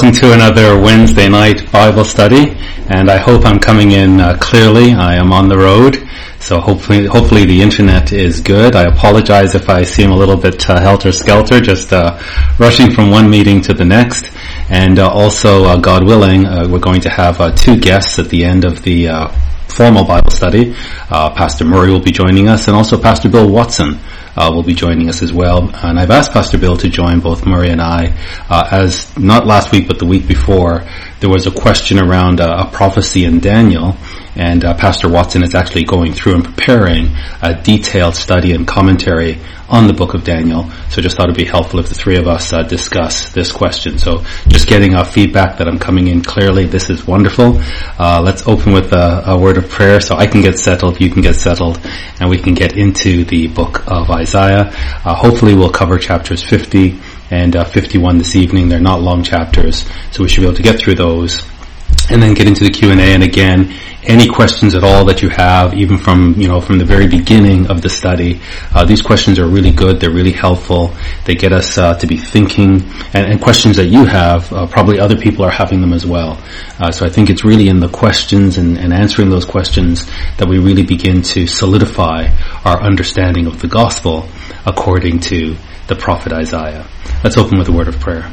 welcome to another Wednesday night Bible study, and I hope I'm coming in clearly. I am on the road, so hopefully the internet is good. I apologize if I seem a little bit helter-skelter, just rushing from one meeting to the next. And also, God willing, we're going to have two guests at the end of the formal Bible study. Pastor Murray will be joining us, and also Pastor Bill Watson will be joining us as well. And I've asked Pastor Bill to join both Murray and I, as not last week but the week before, there was a question around a prophecy in Daniel, and Pastor Watson is actually going through and preparing a detailed study and commentary on the book of Daniel. So just thought it'd be helpful if the three of us discuss this question. So just getting feedback that I'm coming in clearly. This is wonderful. Let's open with a word of prayer so I can get settled, you can get settled, and we can get into the book of Isaiah. Hopefully we'll cover chapters 50 and 51 this evening. They're not long chapters, so we should be able to get through those and then get into the Q&A. And again, any questions at all that you have, even from the very beginning of the study, these questions are really good. They're really helpful. They get us to be thinking, and questions that you have, probably other people are having them as well. So I think it's really in the questions and answering those questions that we really begin to solidify our understanding of the gospel according to the prophet Isaiah. Let's open with a word of prayer.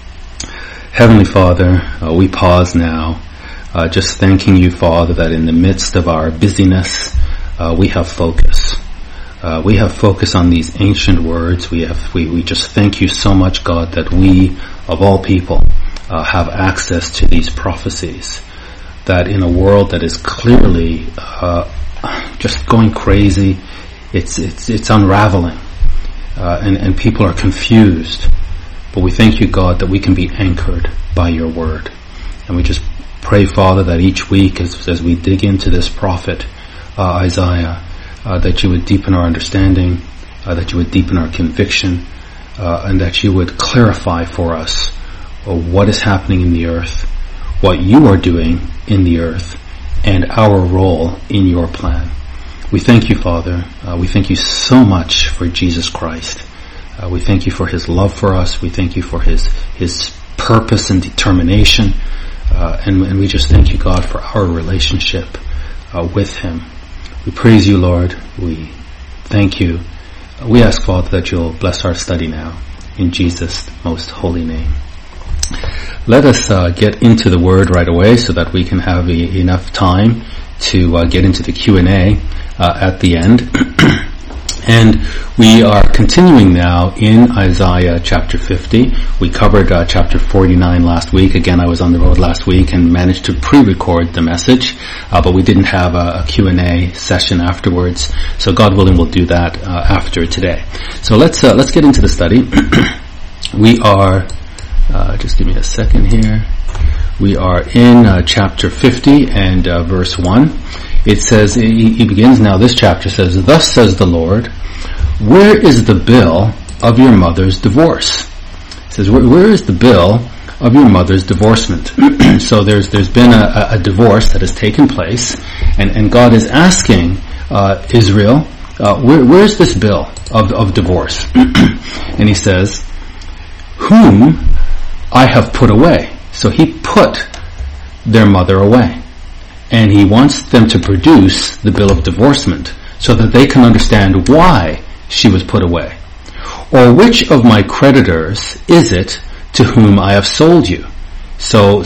Heavenly Father, we pause now, just thanking you, Father, that in the midst of our busyness, we have focus. We have focus on these ancient words. We just thank you so much, God, that we, of all people, have access to these prophecies. That in a world that is clearly just going crazy, it's unraveling, and people are confused. But we thank you, God, that we can be anchored by your word. And we just pray, Father, that each week as we dig into this prophet, Isaiah, that you would deepen our understanding, that you would deepen our conviction, and that you would clarify for us what is happening in the earth, what you are doing in the earth, and our role in your plan. We thank you, Father. We thank you so much for Jesus Christ. We thank you for his love for us. We thank you for his purpose and determination. And we just thank you, God, for our relationship with him. We praise you, Lord. We thank you. We ask, Father, that you'll bless our study now in Jesus' most holy name. Let us get into the word right away so that we can have enough time to get into the Q&A at the end. And we are continuing now in Isaiah chapter 50. We covered chapter 49 last week. Again, I was on the road last week and managed to pre-record the message, but we didn't have a Q&A session afterwards. So God willing, we'll do that after today. So let's get into the study. We are, just give me a second here. We are in chapter 50 and verse 1. It says, he begins now, this chapter says, "Thus says the Lord, where is the bill of your mother's divorce?" It says, where is the bill of your mother's divorcement? So there's been a divorce that has taken place, and God is asking Israel, where's this bill of divorce? And he says, whom I have put away. So he put their mother away. And he wants them to produce the bill of divorcement so that they can understand why she was put away. Or which of my creditors is it to whom I have sold you? So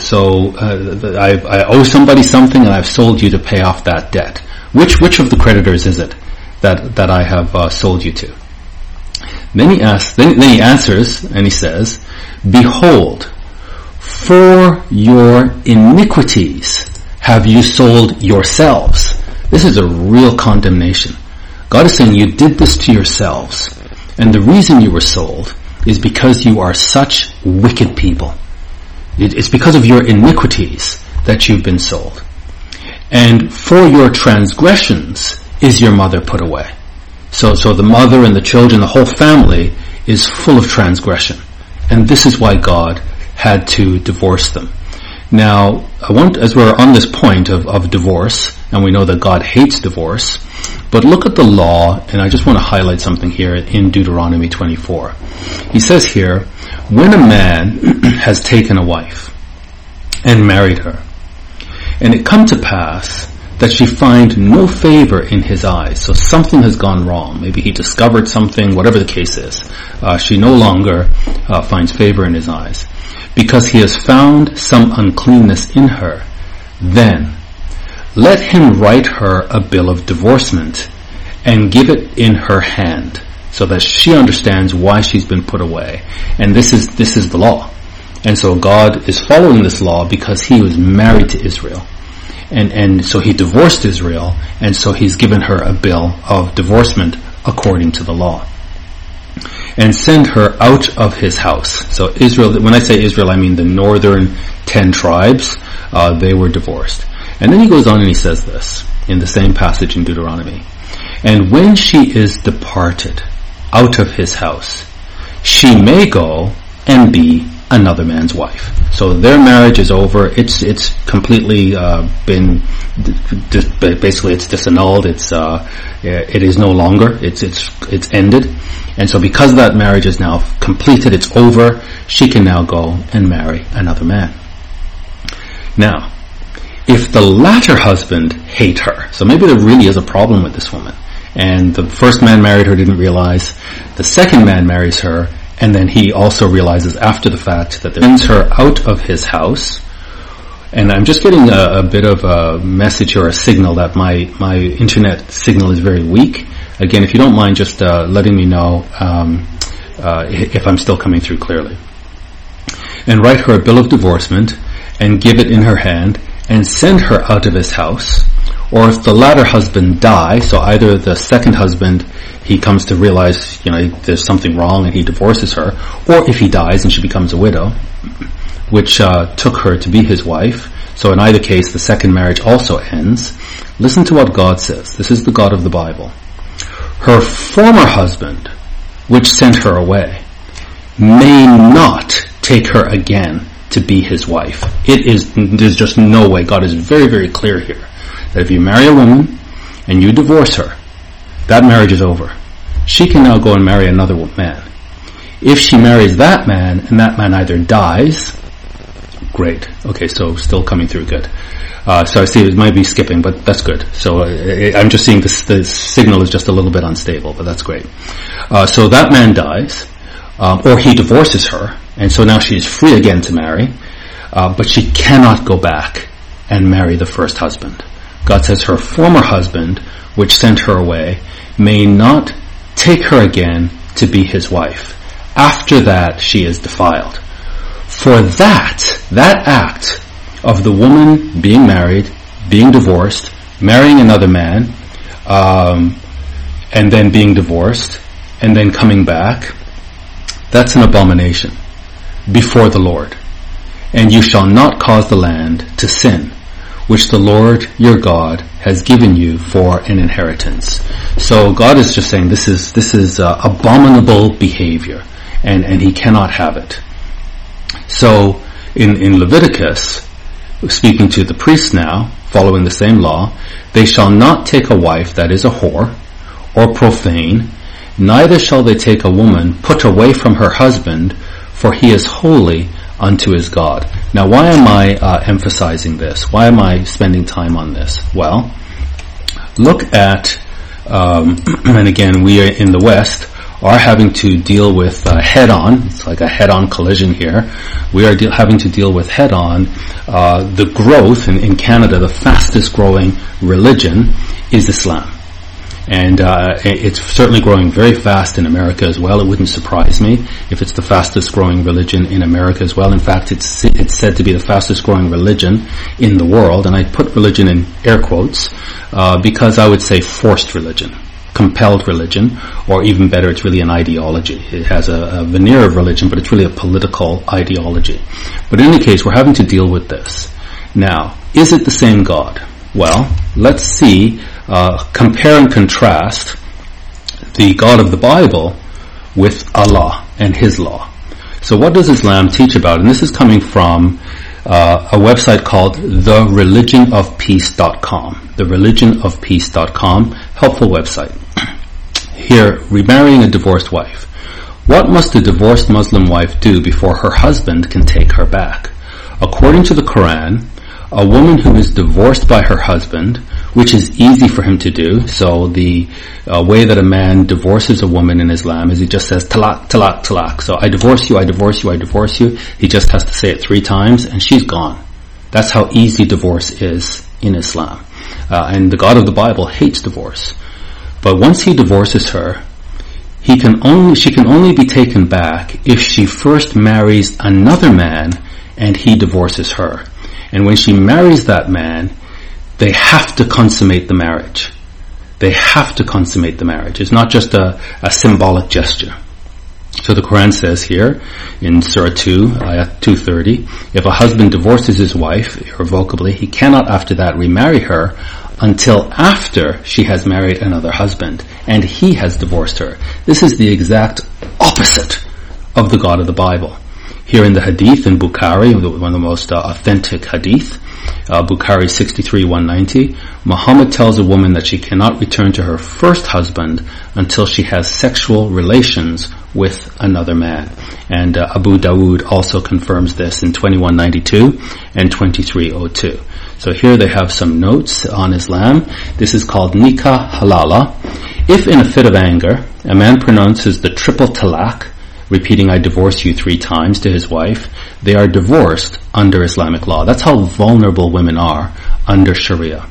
I owe somebody something and I've sold you to pay off that debt. Which of the creditors is it that I have sold you to? Then he answers and he says, "Behold, for your iniquities have you sold yourselves." This is a real condemnation. God is saying you did this to yourselves. And the reason you were sold is because you are such wicked people. It's because of your iniquities that you've been sold. And for your transgressions is your mother put away. So the mother and the children, the whole family is full of transgression. And this is why God had to divorce them. Now, as we're on this point of divorce, and we know that God hates divorce, but look at the law, and I just want to highlight something here in Deuteronomy 24. He says here, when a man has taken a wife, and married her. And it come to pass that she find no favor in his eyes. So something has gone wrong. Maybe he discovered something, whatever the case is. She no longer finds favor in his eyes. Because he has found some uncleanness in her, then let him write her a bill of divorcement and give it in her hand, so that she understands why she's been put away. And this is the law. And so God is following this law because he was married to Israel. And so he divorced Israel, and so he's given her a bill of divorcement according to the law. And send her out of his house. So Israel, when I say Israel, I mean the northern 10 tribes, they were divorced. And then he goes on and he says this, in the same passage in Deuteronomy. And when she is departed out of his house, she may go and be another man's wife. So their marriage is over. It's completely been basically it's disannulled. It is no longer. It's ended. And so because that marriage is now completed, it's over. She can now go and marry another man. Now, if the latter husband hate her, so maybe there really is a problem with this woman, and the first man married her, didn't realize, the second man marries her, and then he also realizes after the fact that sends her out of his house. And I'm just getting a bit of a message or a signal that my internet signal is very weak. Again, if you don't mind just letting me know if I'm still coming through clearly. And write her a bill of divorcement and give it in her hand and send her out of his house. Or if the latter husband die, so either the second husband, he comes to realize, there's something wrong and he divorces her, or if he dies and she becomes a widow, which took her to be his wife. So in either case, the second marriage also ends. Listen to what God says. This is the God of the Bible. Her former husband, which sent her away, may not take her again to be his wife. There's just no way. God is very, very clear here that if you marry a woman and you divorce her, that marriage is over. She can now go and marry another man. If she marries that man and that man either dies, great. Okay, so still coming through good. So I see it might be skipping, but that's good. So I'm just seeing the signal is just a little bit unstable, but that's great. So that man dies, or he divorces her, and so now she is free again to marry, but she cannot go back and marry the first husband. God says her former husband, which sent her away, may not take her again to be his wife. After that, she is defiled. For that act of the woman being married, being divorced, marrying another man, and then being divorced, and then coming back, that's an abomination before the Lord. And you shall not cause the land to sin, which the Lord your God has given you for an inheritance. So God is just saying this is abominable behavior, and he cannot have it. So in Leviticus, speaking to the priests now, following the same law, they shall not take a wife that is a whore or profane, neither shall they take a woman put away from her husband, for he is holy unto his God. Now, why am I emphasizing this? Why am I spending time on this? Well, look at, and again, we are in the West, are having to deal with head-on, it's like a head-on collision here, we are having to deal with head-on the growth, in Canada, the fastest growing religion is Islam. And it's certainly growing very fast in America as well. It wouldn't surprise me if it's the fastest growing religion in America as well. In fact, it's said to be the fastest growing religion in the world, and I put religion in air quotes because I would say forced religion, compelled religion, or even better, it's really an ideology. It has a veneer of religion, but it's really a political ideology. But in any case, we're having to deal with this. Now, is it the same God? Well, let's see, compare and contrast the God of the Bible with Allah and His law. So what does Islam teach about? And this is coming from a website called thereligionofpeace.com. Thereligionofpeace.com, helpful website. Here, remarrying a divorced wife. What must a divorced Muslim wife do before her husband can take her back? According to the Quran, a woman who is divorced by her husband, which is easy for him to do, so the way that a man divorces a woman in Islam is he just says talaq, talaq, talaq. So I divorce you, I divorce you, I divorce you. He just has to say it 3 times and she's gone. That's how easy divorce is in Islam. And the God of the Bible hates divorce. But once he divorces her, she can only be taken back if she first marries another man and he divorces her. And when she marries that man, they have to consummate the marriage. They have to consummate the marriage. It's not just a symbolic gesture. So the Quran says here in Surah 2, Ayat 230, if a husband divorces his wife irrevocably, he cannot after that remarry her until after she has married another husband and he has divorced her. This is the exact opposite of the God of the Bible. Here in the Hadith in Bukhari, one of the most authentic Hadith, Bukhari 63-190, Muhammad tells a woman that she cannot return to her first husband until she has sexual relations with another man. And Abu Dawood also confirms this in 2192 and 2302. So here they have some notes on Islam. This is called nikah halala. If in a fit of anger, a man pronounces the triple talaq, repeating I divorce you 3 times to his wife, they are divorced under Islamic law. That's how vulnerable women are under Sharia.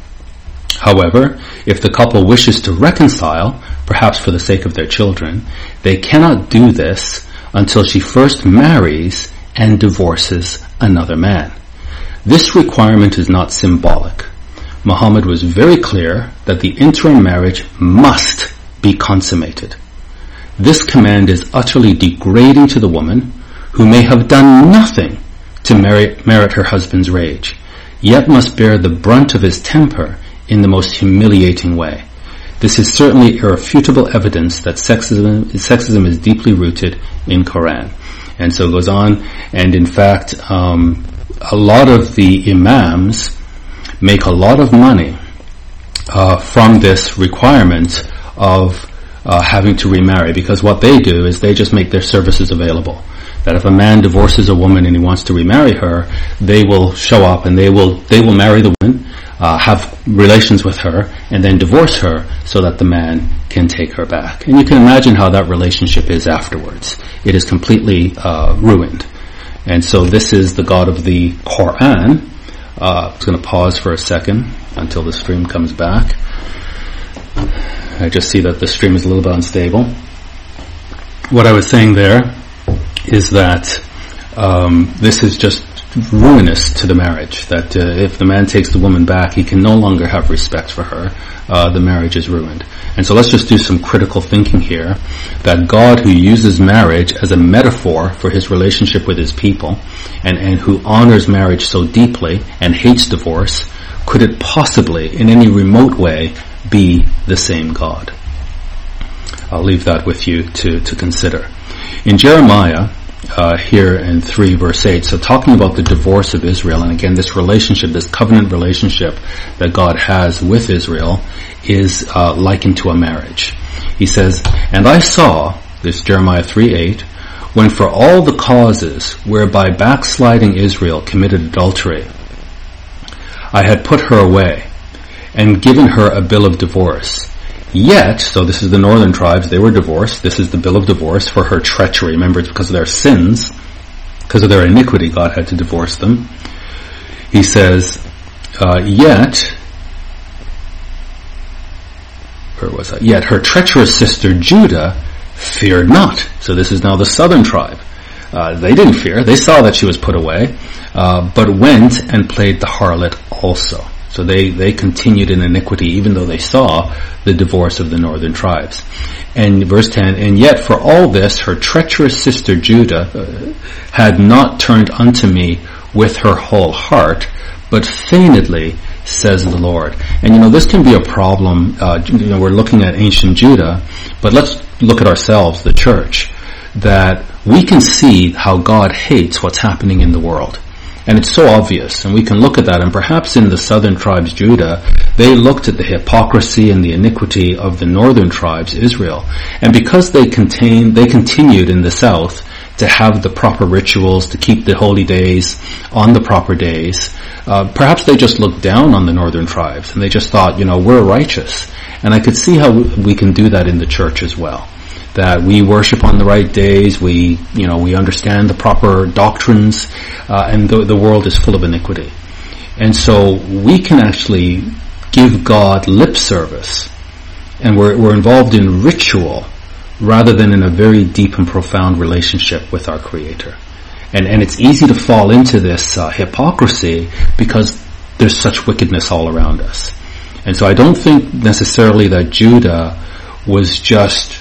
However, if the couple wishes to reconcile, perhaps for the sake of their children, they cannot do this until she first marries and divorces another man. This requirement is not symbolic. Muhammad was very clear that the interim marriage must be consummated. This command is utterly degrading to the woman who may have done nothing to merit her husband's rage, yet must bear the brunt of his temper in the most humiliating way. This is certainly irrefutable evidence that sexism is deeply rooted in Quran. And so it goes on, and in fact, a lot of the imams make a lot of money from this requirement of having to remarry, because what they do is they just make their services available. That if a man divorces a woman and he wants to remarry her, they will show up and they will marry the woman, have relations with her, and then divorce her so that the man can take her back. And you can imagine how that relationship is afterwards. It is completely ruined. And so this is the God of the Quran. I'm just going to pause for a second until the stream comes back. I just see that the stream is a little bit unstable. What I was saying there is that this is just ruinous to the marriage, that if the man takes the woman back, he can no longer have respect for her. The marriage is ruined. And so let's just do some critical thinking here, that God, who uses marriage as a metaphor for his relationship with his people, and who honors marriage so deeply and hates divorce, could it possibly, in any remote way, be the same God? I'll leave that with you to consider. In Jeremiah, here in 3 verse 8, so talking about the divorce of Israel, and again this relationship, this covenant relationship that God has with Israel is likened to a marriage. He says, and I saw, this Jeremiah 3:8, when for all the causes whereby backsliding Israel committed adultery, I had put her away and given her a bill of divorce. Yet, so this is the northern tribes, they were divorced. This is the bill of divorce for her treachery. Remember, it's because of their sins, because of their iniquity, God had to divorce them. He says, yet her treacherous sister Judah feared not. So this is now the southern tribe. They didn't fear. They saw that she was put away, but went and played the harlot also. So they continued in iniquity even though they saw the divorce of the northern tribes. And verse 10, and yet for all this her treacherous sister Judah had not turned unto me with her whole heart, but feignedly, says the Lord. And this can be a problem. We're looking at ancient Judah, but let's look at ourselves, the church, that we can see how God hates what's happening in the world. And it's so obvious, and we can look at that, and perhaps in the southern tribes, Judah, they looked at the hypocrisy and the iniquity of the northern tribes, Israel. And because they continued in the south to have the proper rituals, to keep the holy days on the proper days. Perhaps they just looked down on the northern tribes and they just thought, we're righteous. And I could see how we can do that in the church as well. That we worship on the right days, we understand the proper doctrines, and the world is full of iniquity. And so we can actually give God lip service, and we're involved in ritual rather than in a very deep and profound relationship with our Creator. And it's easy to fall into this hypocrisy because there's such wickedness all around us. And so I don't think necessarily that Judah was just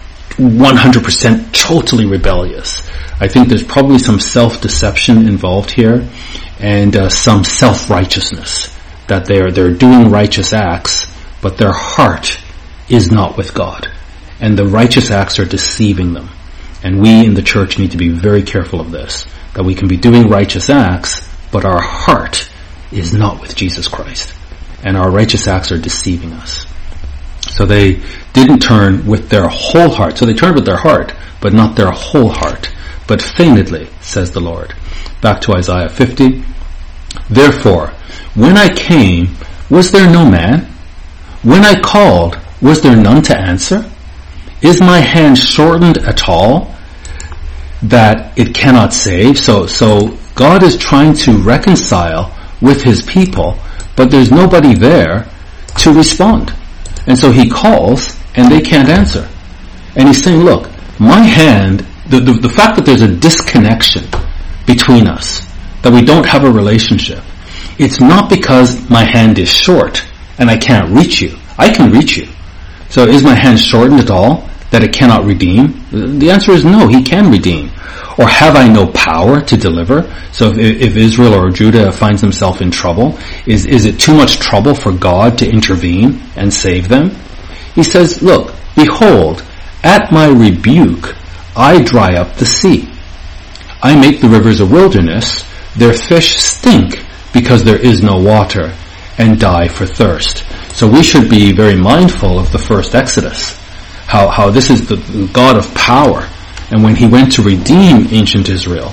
100% totally rebellious. I think there's probably some self-deception involved here, and some self-righteousness, that they're doing righteous acts, but their heart is not with God, and the righteous acts are deceiving them. And we in the church need to be very careful of this, that we can be doing righteous acts, but our heart is not with Jesus Christ, and our righteous acts are deceiving us. So they didn't turn with their whole heart. So they turned with their heart, but not their whole heart, but feignedly, says the Lord. Back to Isaiah 50. Therefore, when I came, was there no man? When I called, was there none to answer? Is my hand shortened at all, that it cannot save? So God is trying to reconcile with His people, but there's nobody there to respond. And so He calls, and they can't answer. And He's saying, look, my hand, the fact that there's a disconnection between us, that we don't have a relationship, it's not because my hand is short and I can't reach you. I can reach you. So is my hand shortened at all, that it cannot redeem? The answer is no, He can redeem. Or have I no power to deliver? So if Israel or Judah finds themselves in trouble, is it too much trouble for God to intervene and save them? He says, look, behold, at my rebuke, I dry up the sea. I make the rivers a wilderness, their fish stink because there is no water, and die for thirst. So we should be very mindful of the first Exodus, how this is the God of power. And when He went to redeem ancient Israel,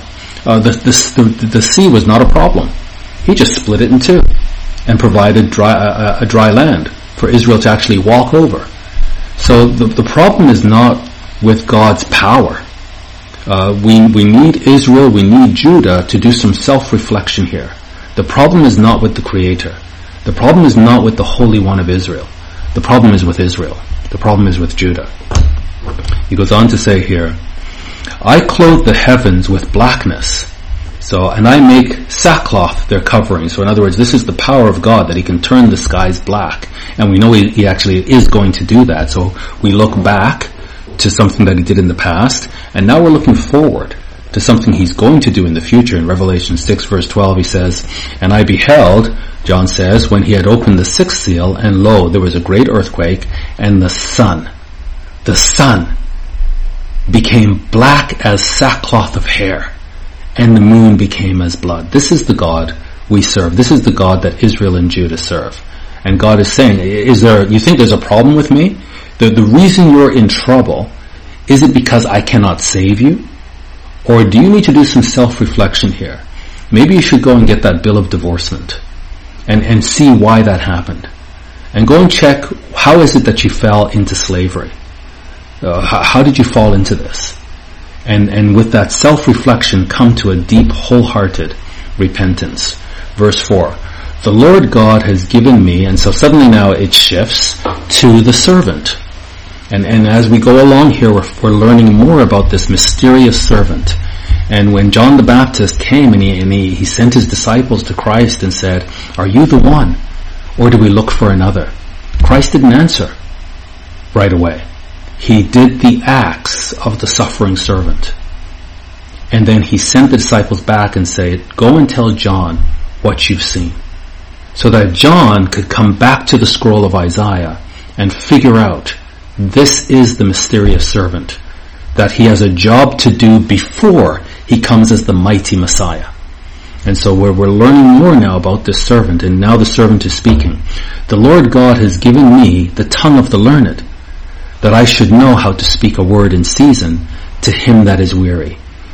the sea was not a problem. He just split it in two and provided a dry land for Israel to actually walk over. So the problem is not with God's power. We need Israel, we need Judah to do some self-reflection here. The problem is not with the Creator. The problem is not with the Holy One of Israel. The problem is with Israel. The problem is with Judah. He goes on to say here, I clothe the heavens with blackness, and I make sackcloth their covering. So in other words, this is the power of God, that He can turn the skies black. And we know He actually is going to do that. So we look back to something that He did in the past, and now we're looking forward to something He's going to do in the future. In Revelation 6 verse 12 He says, and I beheld, John says, when He had opened the sixth seal, and lo, there was a great earthquake, and the sun became black as sackcloth of hair, and the moon became as blood. This is the God we serve. This is the God that Israel and Judah serve. And God is saying, you think there's a problem with me? The reason you're in trouble, is it because I cannot save you? Or do you need to do some self-reflection here? Maybe you should go and get that bill of divorcement and see why that happened. And go and check, how is it that you fell into slavery? How did you fall into this? And with that self-reflection, come to a deep, wholehearted repentance. Verse 4, the Lord God has given me, and so suddenly now it shifts to the servant. And as we go along here, we're learning more about this mysterious servant. And when John the Baptist came and he sent his disciples to Christ and said, are you the one, or do we look for another? Christ didn't answer right away. He did the acts of the suffering servant. And then He sent the disciples back and said, go and tell John what you've seen. So that John could come back to the scroll of Isaiah and figure out, this is the mysterious servant, that he has a job to do before he comes as the mighty Messiah. And so we're learning more now about this servant, and now the servant is speaking. The Lord God has given me the tongue of the learned, that I should know how to speak a word in season to him that is weary.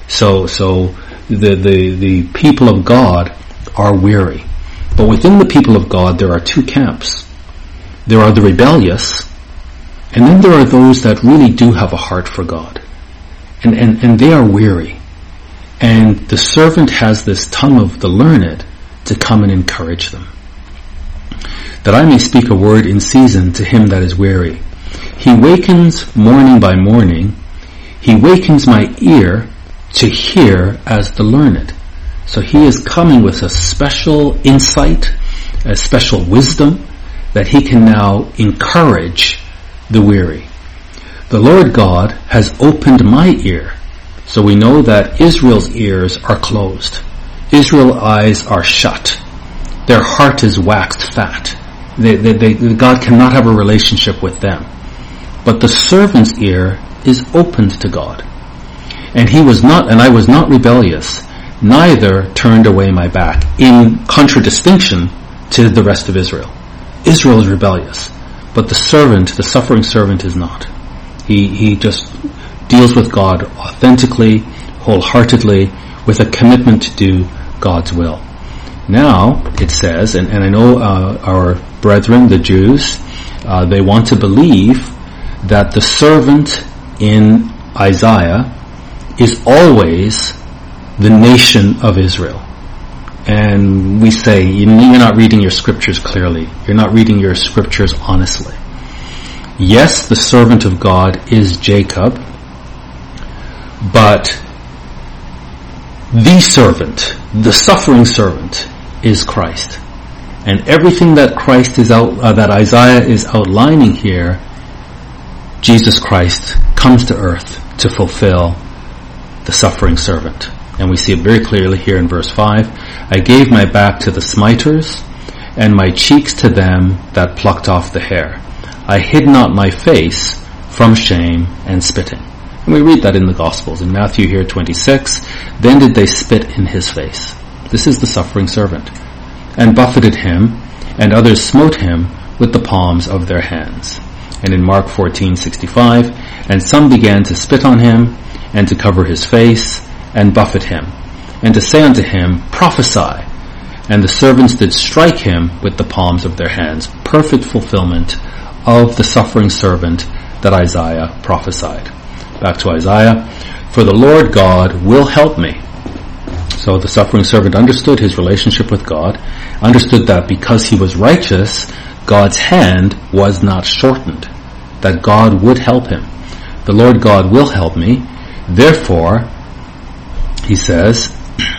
So the people of God are weary. But within the people of God, there are two camps. There are the rebellious, and then there are those that really do have a heart for God. And they are weary. And the servant has this tongue of the learned to come and encourage them. That I may speak a word in season to him that is weary. He wakens morning by morning. He wakens my ear to hear as the learned. So he is coming with a special insight, a special wisdom, that he can now encourage the weary. The Lord God has opened my ear. So we know that Israel's ears are closed. Israel's eyes are shut. Their heart is waxed fat. God cannot have a relationship with them. But the servant's ear is opened to God. And I was not rebellious, neither turned away my back, in contradistinction to the rest of Israel. Israel is rebellious, but the suffering servant is not. He just deals with God authentically, wholeheartedly, with a commitment to do God's will. Now, it says, and I know our brethren, the Jews, they want to believe that the servant in Isaiah is always the nation of Israel. And we say, you're not reading your scriptures clearly. You're not reading your scriptures honestly. Yes, the servant of God is Jacob, but the servant, the suffering servant, is Christ. And everything that that Isaiah is outlining here, Jesus Christ comes to earth to fulfill the suffering servant. And we see it very clearly here in verse 5. I gave my back to the smiters, and my cheeks to them that plucked off the hair. I hid not my face from shame and spitting. And we read that in the Gospels. In Matthew here 26, then did they spit in his face. This is the suffering servant. And buffeted him, and others smote him with the palms of their hands. And in Mark 14:65, and some began to spit on him, and to cover his face, and buffet him, and to say unto him, prophesy. And the servants did strike him with the palms of their hands. Perfect fulfillment of the suffering servant that Isaiah prophesied. Back to Isaiah. For the Lord God will help me. So the suffering servant understood his relationship with God, understood that because he was righteous, God's hand was not shortened, that God would help him. The Lord God will help me. Therefore, he says,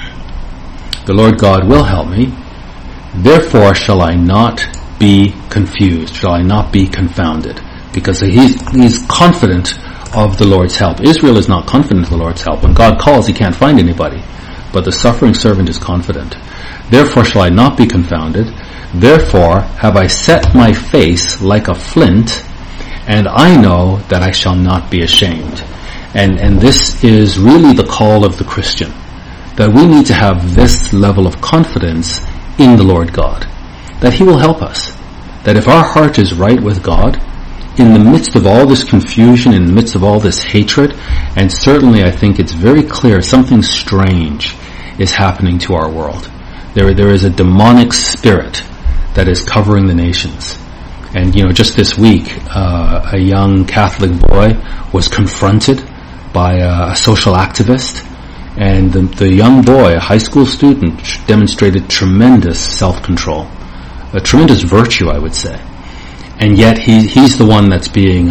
the Lord God will help me. Therefore shall I not be confused, shall I not be confounded, because he's confident of the Lord's help. Israel is not confident of the Lord's help. When God calls, he can't find anybody. But the suffering servant is confident. Therefore shall I not be confounded. Therefore have I set my face like a flint, and I know that I shall not be ashamed. And this is really the call of the Christian, that we need to have this level of confidence in the Lord God, that he will help us, that if our heart is right with God, in the midst of all this confusion, in the midst of all this hatred, and certainly I think it's very clear something strange is happening to our world. There is a demonic spirit that is covering the nations. And just this week, a young Catholic boy was confronted by a social activist, and the young boy, a high school student, demonstrated tremendous self-control, a tremendous virtue, I would say. And yet he's the one that's being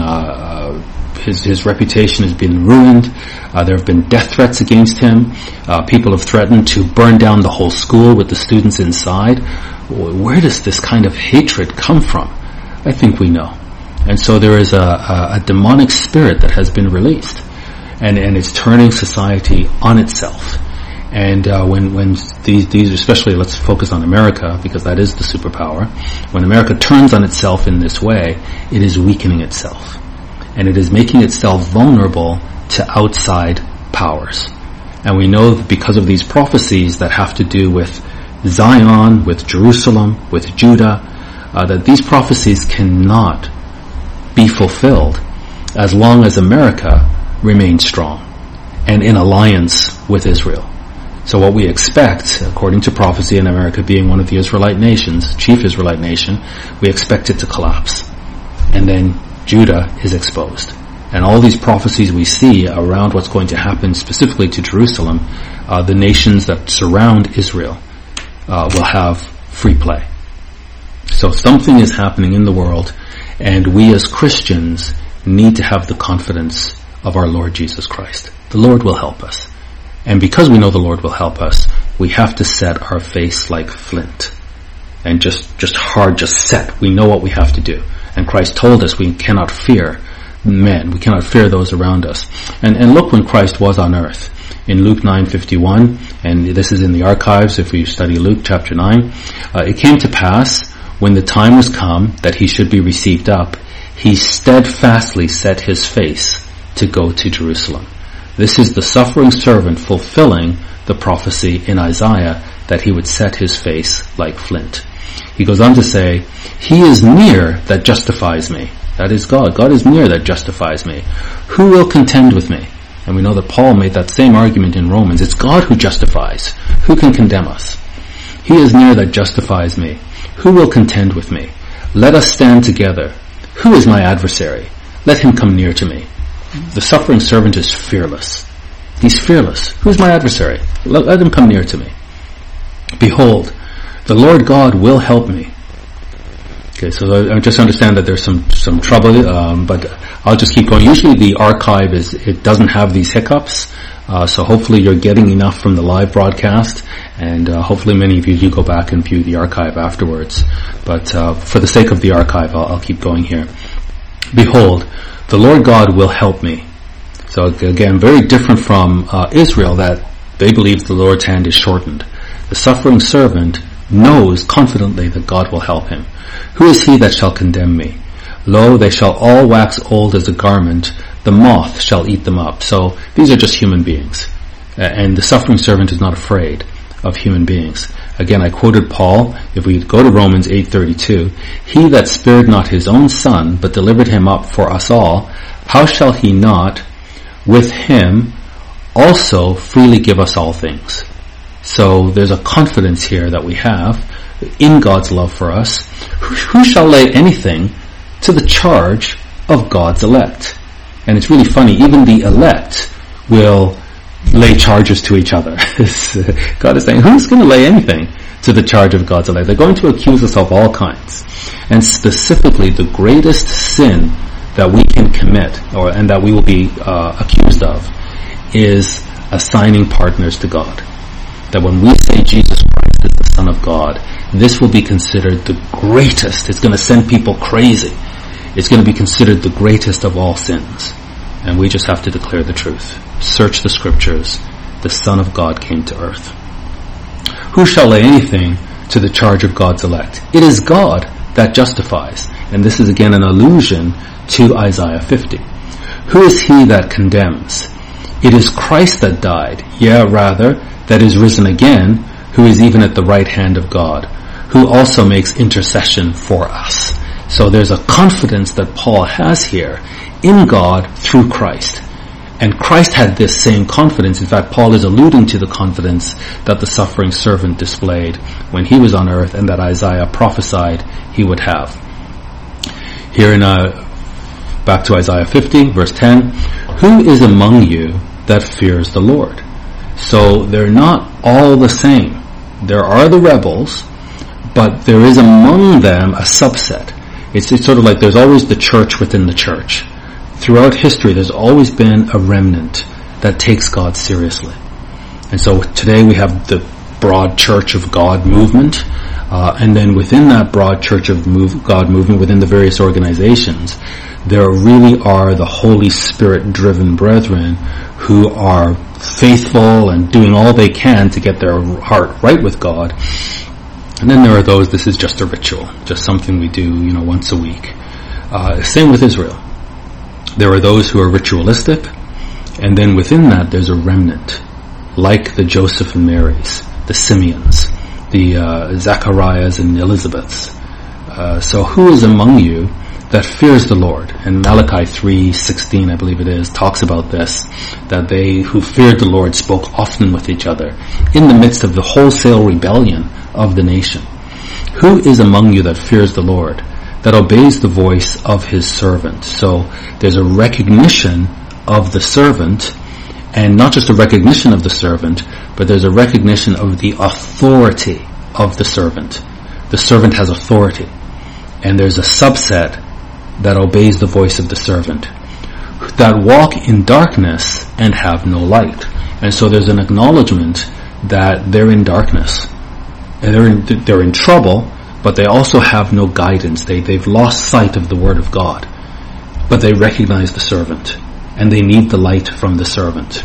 his reputation has been ruined. There have been death threats against him. People have threatened to burn down the whole school with the students inside. Where does this kind of hatred come from? I think we know. And so there is a demonic spirit that has been released, and it's turning society on itself. And when these, especially let's focus on America, because that is the superpower. When America turns on itself in this way, it is weakening itself, and it is making itself vulnerable to outside powers. And we know that because of these prophecies that have to do with Zion, with Jerusalem, with Judah, that these prophecies cannot be fulfilled as long as America remains strong. and in alliance with Israel. So what we expect, according to prophecy, in America being one of the Israelite nations, chief Israelite nation, we expect it to collapse. And then Judah is exposed. And all these prophecies we see around what's going to happen specifically to Jerusalem, the nations that surround Israel will have free play. So something is happening in the world, and we as Christians need to have the confidence of our Lord Jesus Christ. The Lord will help us. And because we know the Lord will help us, we have to set our face like flint. And just set. We know what we have to do. And Christ told us we cannot fear men. We cannot fear those around us. And look when Christ was on earth. In Luke 9:51, and this is in the archives if we study Luke chapter 9, it came to pass, when the time was come that he should be received up, he steadfastly set his face to go to Jerusalem. This is the suffering servant fulfilling the prophecy in Isaiah that he would set his face like flint. He goes on to say, he is near that justifies me. That is God. God is near that justifies me. Who will contend with me? And we know that Paul made that same argument in Romans. It's God who justifies. Who can condemn us? He is near that justifies me. Who will contend with me? Let us stand together. Who is my adversary? Let him come near to me. The suffering servant is fearless. He's fearless. Who's my adversary? Let him come near to me. Behold, the Lord God will help me. Okay, so I just understand that there's some trouble, but I'll just keep going. Usually the archive it doesn't have these hiccups, so hopefully you're getting enough from the live broadcast, and hopefully many of you do go back and view the archive afterwards. But for the sake of the archive, I'll keep going here. Behold, the Lord God will help me. So again, very different from Israel, that they believe the Lord's hand is shortened. The suffering servant knows confidently that God will help him. Who is he that shall condemn me? Lo, they shall all wax old as a garment. The moth shall eat them up. So these are just human beings. And the suffering servant is not afraid of human beings. Again, I quoted Paul. If we go to Romans 8:32, he that spared not his own son, but delivered him up for us all, how shall he not with him also freely give us all things? So there's a confidence here that we have in God's love for us. Who shall lay anything to the charge of God's elect? And it's really funny, even the elect will lay charges to each other. God is saying, who's going to lay anything to the charge of God's elect? They're going to accuse us of all kinds. And specifically, the greatest sin that we can commit, and that we will be accused of, is assigning partners to God. That when we say Jesus Christ is the Son of God, this will be considered the greatest. It's going to send people crazy. It's going to be considered the greatest of all sins. And we just have to declare the truth. Search the scriptures. The Son of God came to earth. Who shall lay anything to the charge of God's elect? It is God that justifies. And this is again an allusion to Isaiah 50. Who is he that condemns? It is Christ that died, yea, rather, that is risen again, who is even at the right hand of God, who also makes intercession for us. So there's a confidence that Paul has here in God through Christ. And Christ had this same confidence. In fact, Paul is alluding to the confidence that the suffering servant displayed when he was on earth and that Isaiah prophesied he would have. Here in back to Isaiah 50, verse 10, who is among you that fears the Lord? So they're not all the same. There are the rebels, but there is among them a subset. It's sort of like there's always the church within the church. Throughout history, there's always been a remnant that takes God seriously. And so today we have the broad Church of God movement, and then within that broad Church of God movement, within the various organizations, there really are the Holy Spirit-driven brethren who are faithful and doing all they can to get their heart right with God. And then there are those, this is just a ritual, just something we do, once a week. Same with Israel. There are those who are ritualistic, and then within that there's a remnant, like the Joseph and Marys, the Simeons, the Zacharias and Elizabeths. So who is among you that fears the Lord. And Malachi 3:16, I believe it is, talks about this, that they who feared the Lord spoke often with each other in the midst of the wholesale rebellion of the nation. Who is among you that fears the Lord, that obeys the voice of his servant? So there's a recognition of the servant, and not just a recognition of the servant, but there's a recognition of the authority of the servant. The servant has authority. And there's a subset that obeys the voice of the servant, that walk in darkness and have no light. And so there's an acknowledgement that they're in darkness. And they're in trouble, but they also have no guidance. They've lost sight of the Word of God. But they recognize the servant, and they need the light from the servant.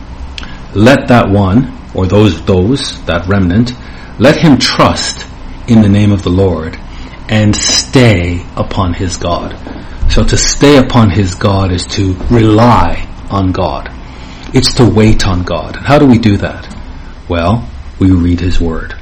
Let that one, or those, that remnant, let him trust in the name of the Lord and stay upon his God. So to stay upon his God is to rely on God. It's to wait on God. And how do we do that? Well, we read his word.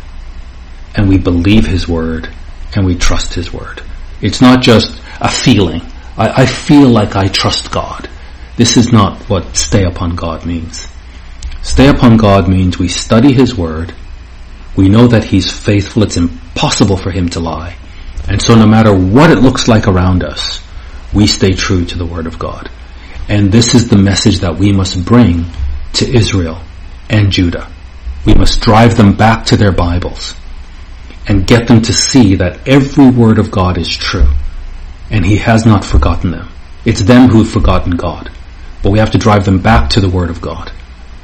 And we believe his word. And we trust his word. It's not just a feeling. I feel like I trust God. This is not what stay upon God means. Stay upon God means we study his word. We know that he's faithful. It's impossible for him to lie. And so no matter what it looks like around us, we stay true to the word of God. And this is the message that we must bring to Israel and Judah. We must drive them back to their Bibles and get them to see that every word of God is true. And he has not forgotten them. It's them who've forgotten God. But we have to drive them back to the word of God.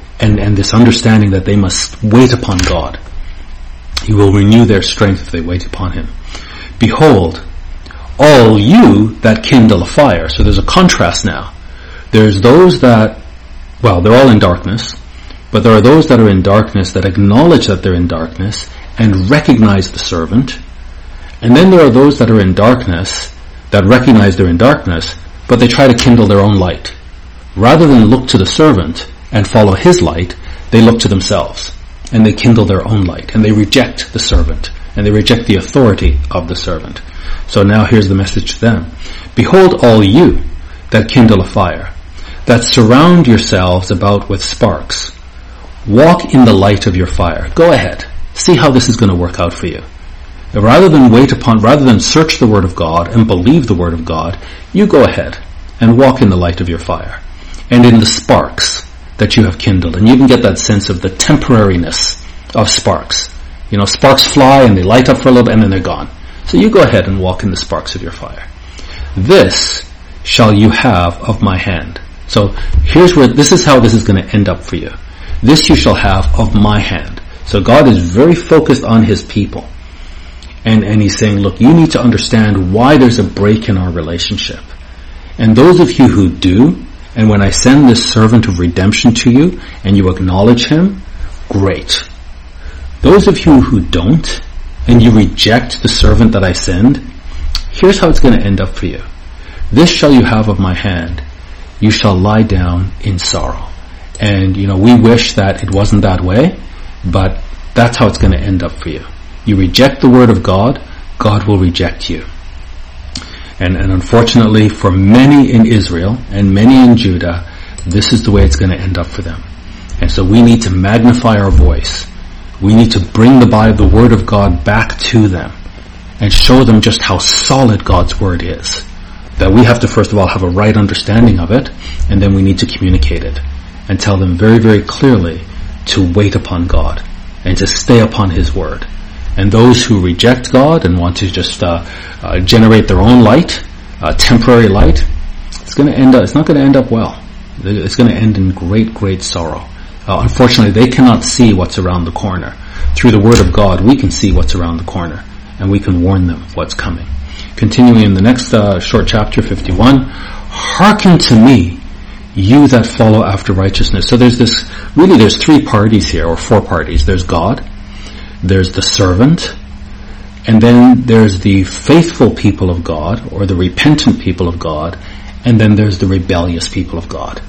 And this understanding that they must wait upon God. He will renew their strength if they wait upon him. Behold, all you that kindle a fire. So there's a contrast now. There's those that, well, they're all in darkness, but there are those that are in darkness that acknowledge that they're in darkness and recognize the servant. And then there are those that are in darkness that recognize they're in darkness, but they try to kindle their own light. Rather than look to the servant and follow his light, they look to themselves and they kindle their own light and they reject the servant and they reject the authority of the servant. So now here's the message to them. Behold, all you that kindle a fire, that surround yourselves about with sparks, walk in the light of your fire. Go ahead. See how this is going to work out for you. Rather than search the word of God and believe the word of God, you go ahead and walk in the light of your fire and in the sparks that you have kindled. And you can get that sense of the temporariness of sparks. You know, sparks fly and they light up for a little bit and then they're gone. So you go ahead and walk in the sparks of your fire. This shall you have of my hand. So this is how this is going to end up for you. This you shall have of my hand. So God is very focused on his people. And he's saying, look, you need to understand why there's a break in our relationship. And those of you who do, and when I send this servant of redemption to you, and you acknowledge him, great. Those of you who don't, and you reject the servant that I send, here's how it's going to end up for you. This shall you have of my hand. You shall lie down in sorrow. And, we wish that it wasn't that way, but that's how it's going to end up for you. You reject the word of God, God will reject you. And unfortunately for many in Israel and many in Judah, this is the way it's going to end up for them. And so we need to magnify our voice. We need to bring the word of God back to them and show them just how solid God's word is. That we have to first of all have a right understanding of it, and then we need to communicate it and tell them very, very clearly to wait upon God and to stay upon his word. And those who reject God and want to just generate their own light, temporary light, it's not going to end up well. It's going to end in great, great sorrow. Unfortunately, they cannot see what's around the corner. Through the word of God, we can see what's around the corner, and we can warn them what's coming. Continuing in the next short chapter, 51, hearken to me, you that follow after righteousness. So there's three parties here, or four parties. There's God, there's the servant, and then there's the faithful people of God, or the repentant people of God, and then there's the rebellious people of God.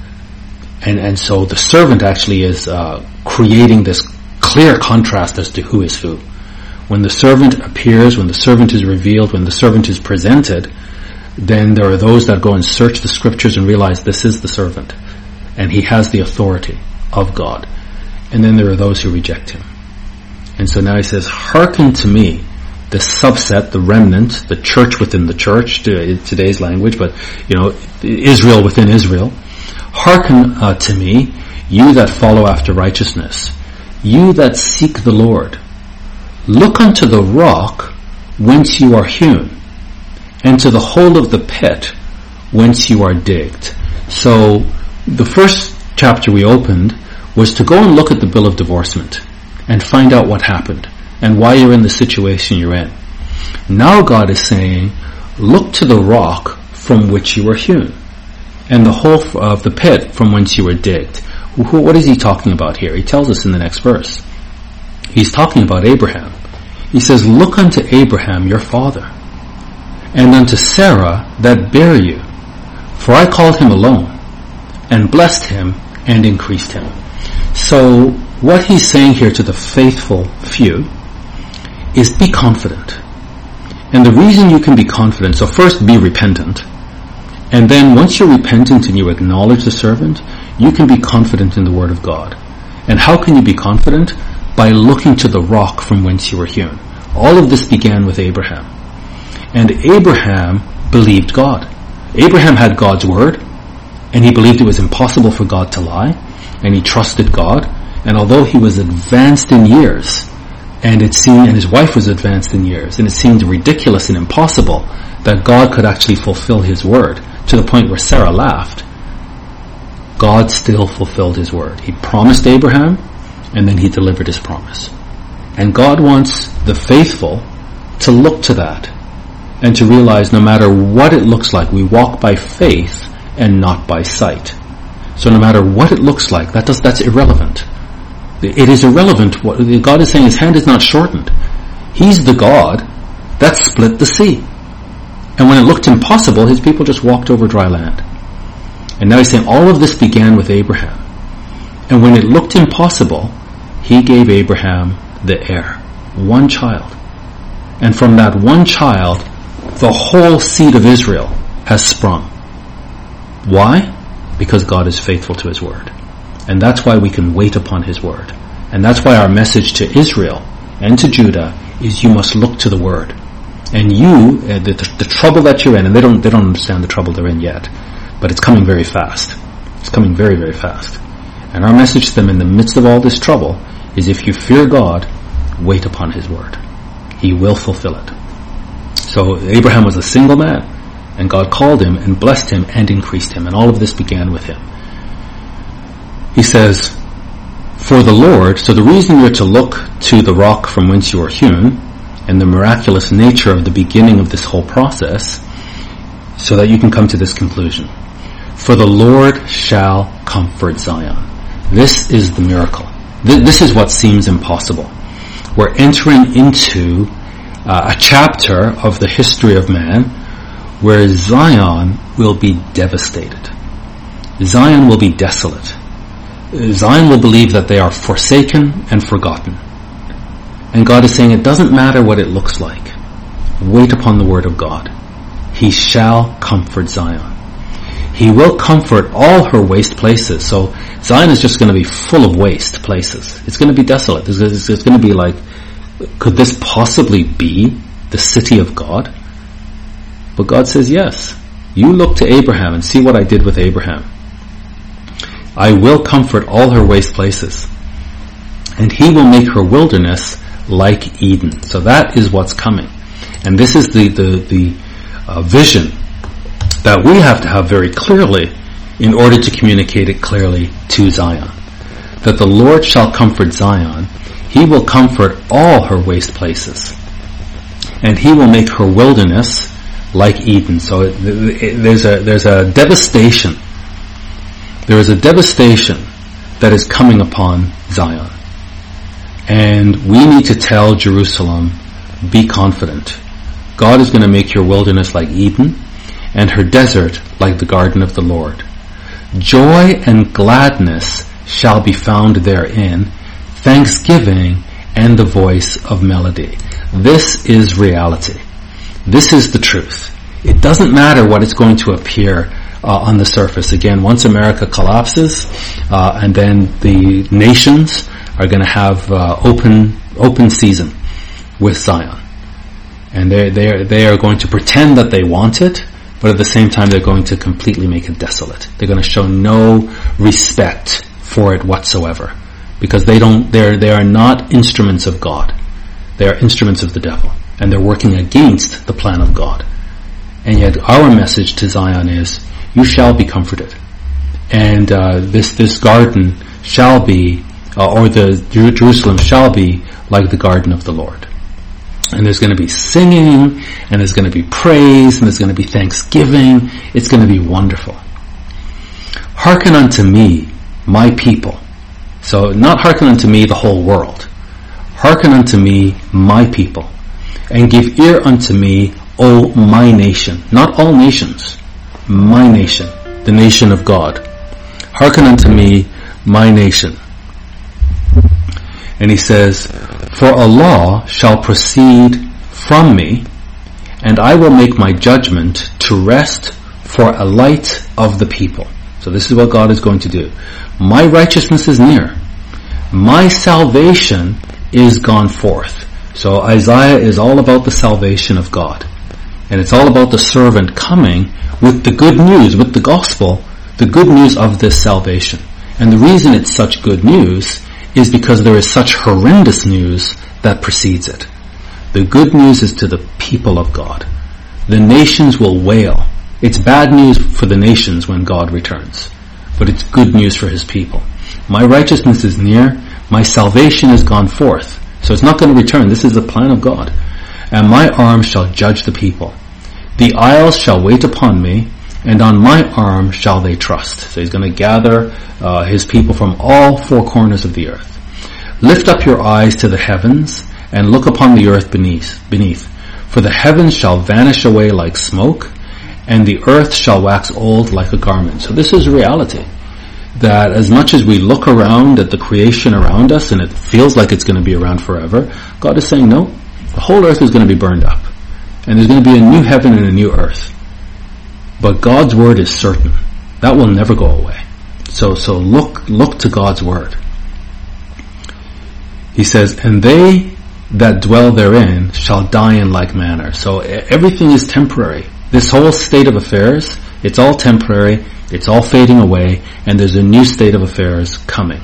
And so the servant actually is creating this clear contrast as to who is who. When the servant appears, when the servant is revealed, when the servant is presented, then there are those that go and search the scriptures and realize this is the servant, and he has the authority of God. And then there are those who reject him. And so now he says, hearken to me, the subset, the remnant, the church within the church, today's language, but, Israel within Israel. Hearken to me, you that follow after righteousness, you that seek the Lord. Look unto the rock whence you are hewn, and to the hole of the pit whence you are digged. So the first chapter we opened was to go and look at the bill of divorcement and find out what happened and why you're in the situation you're in. Now God is saying, look to the rock from which you were hewn, and the hole of the pit from whence you were digged. What is he talking about here? He tells us in the next verse. He's talking about Abraham. He says, look unto Abraham your father, and unto Sarah that bare you. For I called him alone, and blessed him, and increased him. So what he's saying here to the faithful few is be confident. And the reason you can be confident, so first be repentant. And then once you're repentant and you acknowledge the servant, you can be confident in the word of God. And how can you be confident? By looking to the rock from whence you were hewn. All of this began with Abraham. And Abraham believed God. Abraham had God's word, and he believed it was impossible for God to lie, and he trusted God. And although he was advanced in years, and his wife was advanced in years, and it seemed ridiculous and impossible that God could actually fulfill his word, to the point where Sarah laughed, God still fulfilled his word. He promised Abraham, and then he delivered his promise. And God wants the faithful to look to that and to realize no matter what it looks like, we walk by faith and not by sight. So no matter what it looks like, that's irrelevant. It is irrelevant. What God is saying, his hand is not shortened. He's the God that split the sea. And when it looked impossible, his people just walked over dry land. And now he's saying all of this began with Abraham. And when it looked impossible, he gave Abraham the heir, one child. And from that one child, the whole seed of Israel has sprung. Why? Because God is faithful to his word. And that's why we can wait upon his word. And that's why our message to Israel and to Judah is you must look to the word. And you, the trouble that you're in, and they don't understand the trouble they're in yet, but it's coming very fast. It's coming very, very fast. And our message to them in the midst of all this trouble is if you fear God, wait upon his word. He will fulfill it. So Abraham was a single man, and God called him and blessed him and increased him. And all of this began with him. He says, for the Lord, so the reason you're to look to the rock from whence you are hewn, and the miraculous nature of the beginning of this whole process, so that you can come to this conclusion. For the Lord shall comfort Zion. This is the miracle. This is what seems impossible. We're entering into a chapter of the history of man where Zion will be devastated. Zion will be desolate. Zion will believe that they are forsaken and forgotten. And God is saying it doesn't matter what it looks like. Wait upon the word of God. He shall comfort Zion. He will comfort all her waste places. So Zion is just going to be full of waste places. It's going to be desolate. It's going to be like, could this possibly be the city of God? But God says, yes. You look to Abraham and see what I did with Abraham. I will comfort all her waste places. And he will make her wilderness like Eden. So that is what's coming. And this is the vision that we have to have very clearly in order to communicate it clearly to Zion. That the Lord shall comfort Zion. He will comfort all her waste places. And he will make her wilderness like Eden. So there's a devastation. There is a devastation that is coming upon Zion. And we need to tell Jerusalem, be confident. God is going to make your wilderness like Eden, and her desert like the garden of the Lord. Joy and gladness shall be found therein, thanksgiving and the voice of melody. This is reality. This is the truth. It doesn't matter what it's going to appear on the surface. Again, once America collapses, and then the nations are going to have open season with Zion. And they are going to pretend that they want it, but at the same time they're going to completely make it desolate. They're going to show no respect for it whatsoever, because they are not instruments of God. They are instruments of the devil, and they're working against the plan of God. And yet our message to Zion is, you shall be comforted. And this garden shall be, or the Jerusalem shall be like the garden of the Lord. And there's going to be singing, and there's going to be praise, and there's going to be thanksgiving. It's going to be wonderful. Hearken unto me, my people. So not hearken unto me, the whole world. Hearken unto me, my people. And give ear unto me, O my nation. Not all nations. My nation. The nation of God. Hearken unto me, my nation. And he says, for a law shall proceed from me, and I will make my judgment to rest for a light of the people. So this is what God is going to do. My righteousness is near. My salvation is gone forth. So Isaiah is all about the salvation of God. And it's all about the servant coming with the good news, with the gospel, the good news of this salvation. And the reason it's such good news is because there is such horrendous news that precedes it. The good news is to the people of God. The nations will wail. It's bad news for the nations when God returns, but it's good news for his people. My righteousness is near. My salvation is gone forth. So it's not going to return. This is the plan of God. And my arm shall judge the people. The isles shall wait upon me, and on my arm shall they trust. So he's going to gather his people from all four corners of the earth. Lift up your eyes to the heavens, and look upon the earth beneath. For the heavens shall vanish away like smoke, and the earth shall wax old like a garment. So this is reality. That as much as we look around at the creation around us, and it feels like it's going to be around forever, God is saying, no, the whole earth is going to be burned up. And there's going to be a new heaven and a new earth. But God's word is certain. That will never go away. So look to God's word. He says, and they that dwell therein shall die in like manner. So everything is temporary. This whole state of affairs, it's all temporary, it's all fading away, and there's a new state of affairs coming.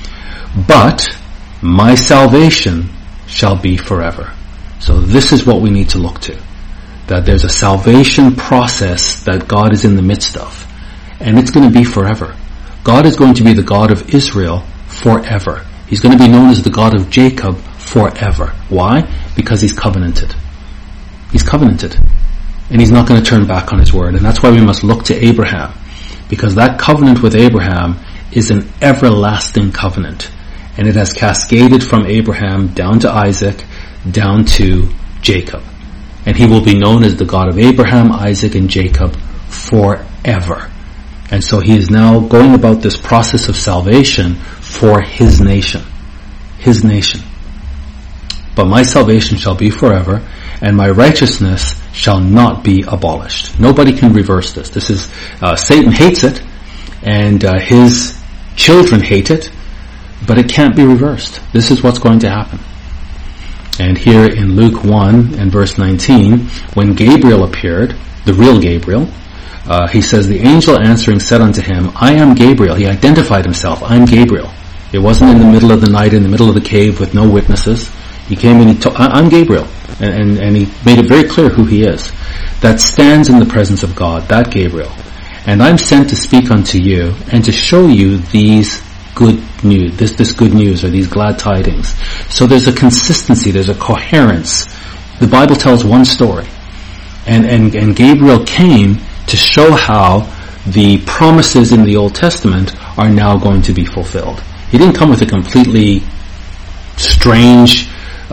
But my salvation shall be forever. So this is what we need to look to. That there's a salvation process that God is in the midst of. And it's going to be forever. God is going to be the God of Israel forever. He's going to be known as the God of Jacob forever. Why? Because he's covenanted. He's covenanted. And he's not going to turn back on his word. And that's why we must look to Abraham. Because that covenant with Abraham is an everlasting covenant. And it has cascaded from Abraham down to Isaac, down to Jacob. And he will be known as the God of Abraham, Isaac, and Jacob forever. And so he is now going about this process of salvation for his nation. His nation. But my salvation shall be forever, and my righteousness shall not be abolished. Nobody can reverse this. This is, Satan hates it, and his children hate it, but it can't be reversed. This is what's going to happen. And here in Luke 1 and verse 19, when Gabriel appeared, the real Gabriel, he says, the angel answering said unto him, I am Gabriel. He identified himself. I'm Gabriel. It wasn't in the middle of the night, in the middle of the cave with no witnesses. He came and he told, I'm Gabriel. And he made it very clear who he is. That stands in the presence of God, that Gabriel. And I'm sent to speak unto you and to show you these good news, this good news or these glad tidings. So there's a consistency, there's a coherence. The Bible tells one story. And Gabriel came to show how the promises in the Old Testament are now going to be fulfilled. He didn't come with a completely strange,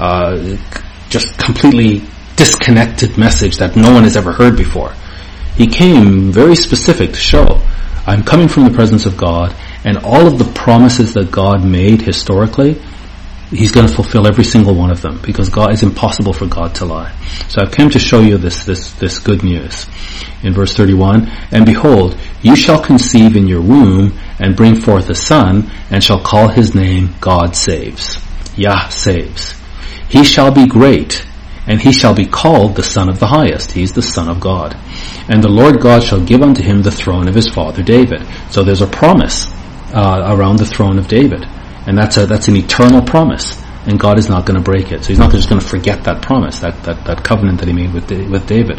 just completely disconnected message that no one has ever heard before. He came very specific to show, I'm coming from the presence of God, and all of the promises that God made historically, He's going to fulfill every single one of them, because God is impossible for God to lie. So I've come to show you this good news. In verse 31, and behold, you shall conceive in your womb and bring forth a son, and shall call his name God Saves. Yah saves. He shall be great, and he shall be called the Son of the Highest. He's the Son of God. And the Lord God shall give unto him the throne of his father David. So there's a promise around the throne of David. And that's an eternal promise. And God is not going to break it. So he's not just going to forget that promise, that covenant that he made with David.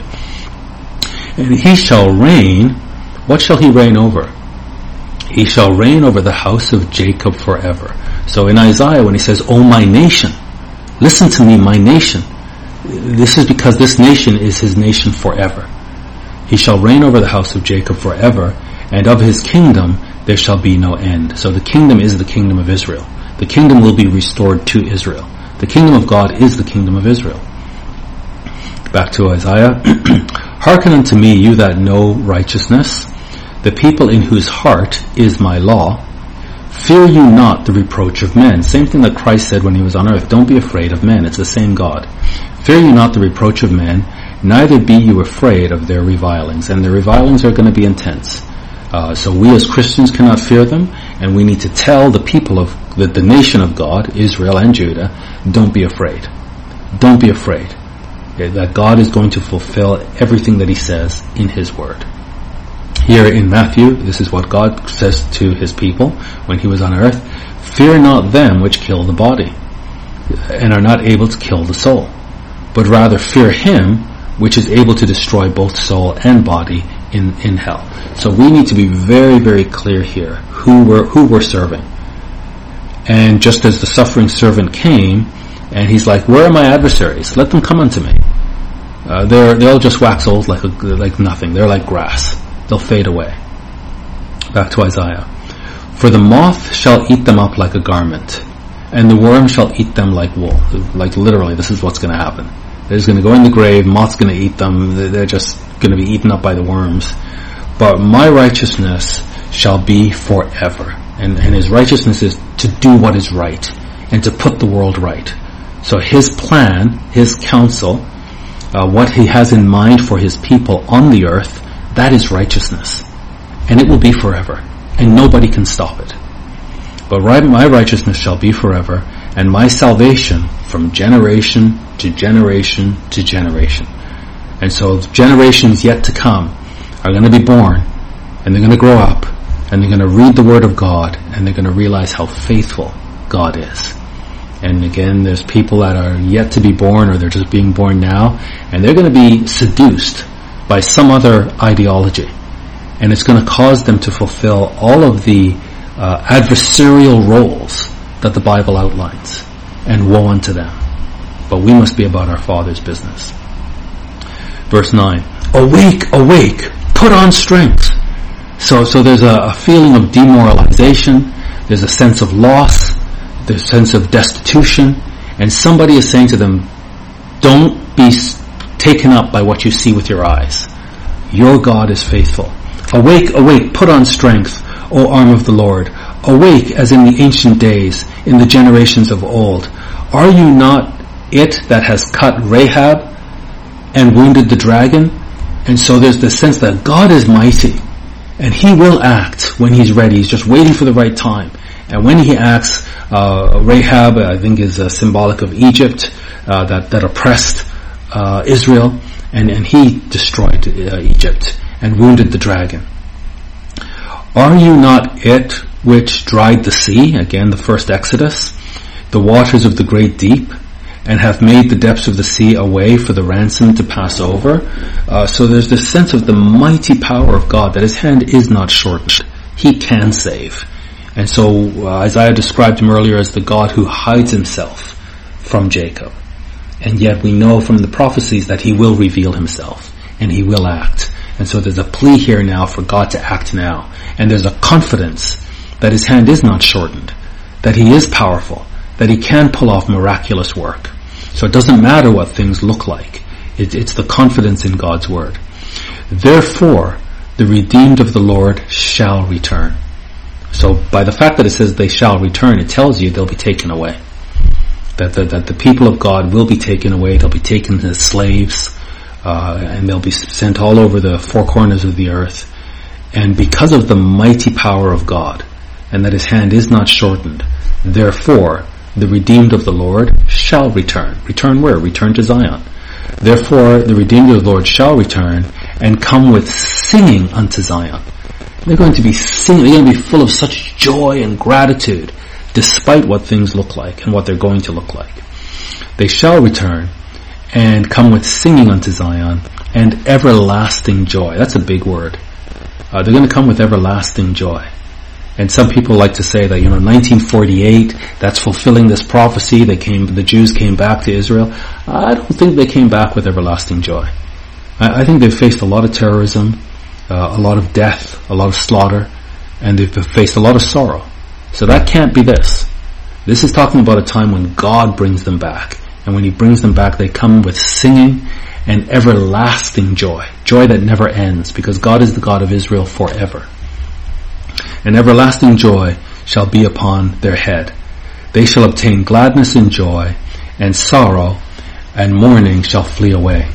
And he shall reign. What shall he reign over? He shall reign over the house of Jacob forever. So in Isaiah, when he says, "O my nation, listen to me, my nation," this is because this nation is his nation forever. He shall reign over the house of Jacob forever, and of his kingdom there shall be no end. So the kingdom is the kingdom of Israel. The kingdom will be restored to Israel. The kingdom of God is the kingdom of Israel. Back to Isaiah. Hearken unto me, you that know righteousness, the people in whose heart is my law. Fear you not the reproach of men. Same thing that Christ said when he was on earth. Don't be afraid of men. It's the same God. Fear you not the reproach of men, neither be you afraid of their revilings. And their revilings are going to be intense. So we as Christians cannot fear them, and we need to tell the people of the nation of God, Israel and Judah, don't be afraid. Don't be afraid. That God is going to fulfill everything that he says in his word. Here in Matthew, this is what God says to his people when he was on earth. Fear not them which kill the body, and are not able to kill the soul, but rather fear him which is able to destroy both soul and body in hell. So we need to be very, very clear here who we're serving. And just as the suffering servant came, and he's like, where are my adversaries? Let them come unto me. They'll just wax old like nothing. They're like grass. They'll fade away. Back to Isaiah. For the moth shall eat them up like a garment, and the worm shall eat them like wool. Like literally, this is what's going to happen. They're just going to go in the grave, moth's going to eat them, they're just going to be eaten up by the worms. But my righteousness shall be forever. And his righteousness is to do what is right, and to put the world right. So his plan, his counsel, what he has in mind for his people on the earth, that is righteousness. And it will be forever. And nobody can stop it. But my righteousness shall be forever, and my salvation from generation to generation to generation. And so generations yet to come are going to be born, and they're going to grow up, and they're going to read the Word of God, and they're going to realize how faithful God is. And again, there's people that are yet to be born, or they're just being born now, and they're going to be seduced by some other ideology. And it's going to cause them to fulfill all of the adversarial roles that the Bible outlines. And woe unto them. But we must be about our Father's business. Verse 9. Awake, awake, put on strength. So there's a feeling of demoralization. There's a sense of loss. There's a sense of destitution. And somebody is saying to them, don't be taken up by what you see with your eyes. Your God is faithful. Awake, awake, put on strength, O arm of the Lord. Awake as in the ancient days, in the generations of old. Are you not it that has cut Rahab and wounded the dragon? And so there's the sense that God is mighty, and he will act when he's ready. He's just waiting for the right time. And when he acts, Rahab, I think, is symbolic of Egypt, that oppressed Israel, and he destroyed Egypt and wounded the dragon. Are you not it which dried the sea, again the first Exodus, the waters of the great deep, and have made the depths of the sea a way for the ransom to pass over? So there's this sense of the mighty power of God, that his hand is not shortened. He can save. And so Isaiah described him earlier as the God who hides himself from Jacob. And yet we know from the prophecies that he will reveal himself, and he will act. And so there's a plea here now for God to act now. And there's a confidence that his hand is not shortened, that he is powerful, that he can pull off miraculous work. So it doesn't matter what things look like. It's the confidence in God's word. Therefore, the redeemed of the Lord shall return. So by the fact that it says they shall return, it tells you they'll be taken away. that the people of God will be taken away. They'll be taken as slaves, and they'll be sent all over the four corners of the earth. And because of the mighty power of God, and that his hand is not shortened, therefore the redeemed of the Lord shall return. Return where? Return to Zion. Therefore the redeemed of the Lord shall return and come with singing unto Zion. They're going to be singing, they're going to be full of such joy and gratitude, despite what things look like and what they're going to look like. They shall return and come with singing unto Zion and everlasting joy. That's a big word. They're going to come with everlasting joy. And some people like to say that, 1948, that's fulfilling this prophecy. The Jews came back to Israel. I don't think they came back with everlasting joy. I think they've faced a lot of terrorism, a lot of death, a lot of slaughter, and they've faced a lot of sorrow. So that can't be this. This is talking about a time when God brings them back. And when he brings them back, they come with singing and everlasting joy. Joy that never ends, because God is the God of Israel forever. And everlasting joy shall be upon their head. They shall obtain gladness and joy, and sorrow and mourning shall flee away.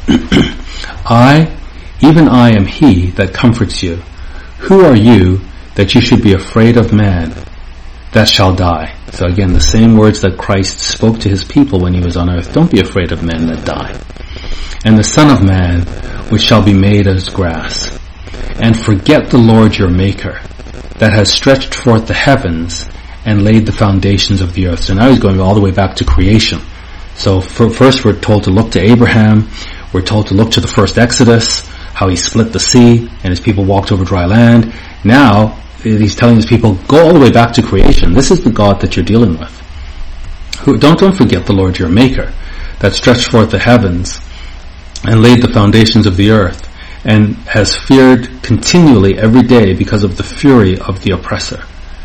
Even I am he that comforts you. Who are you that you should be afraid of man that shall die? So again, the same words that Christ spoke to his people when he was on earth. Don't be afraid of men that die. And the Son of Man, which shall be made as grass. And forget the Lord your Maker, that has stretched forth the heavens and laid the foundations of the earth. So now he's going all the way back to creation. So first we're told to look to Abraham. We're told to look to the first Exodus, how he split the sea and his people walked over dry land. Now he's telling his people, go all the way back to creation. This is the God that you're dealing with. Don't forget the Lord your Maker, that stretched forth the heavens and laid the foundations of the earth, and has feared continually every day because of the fury of the oppressor,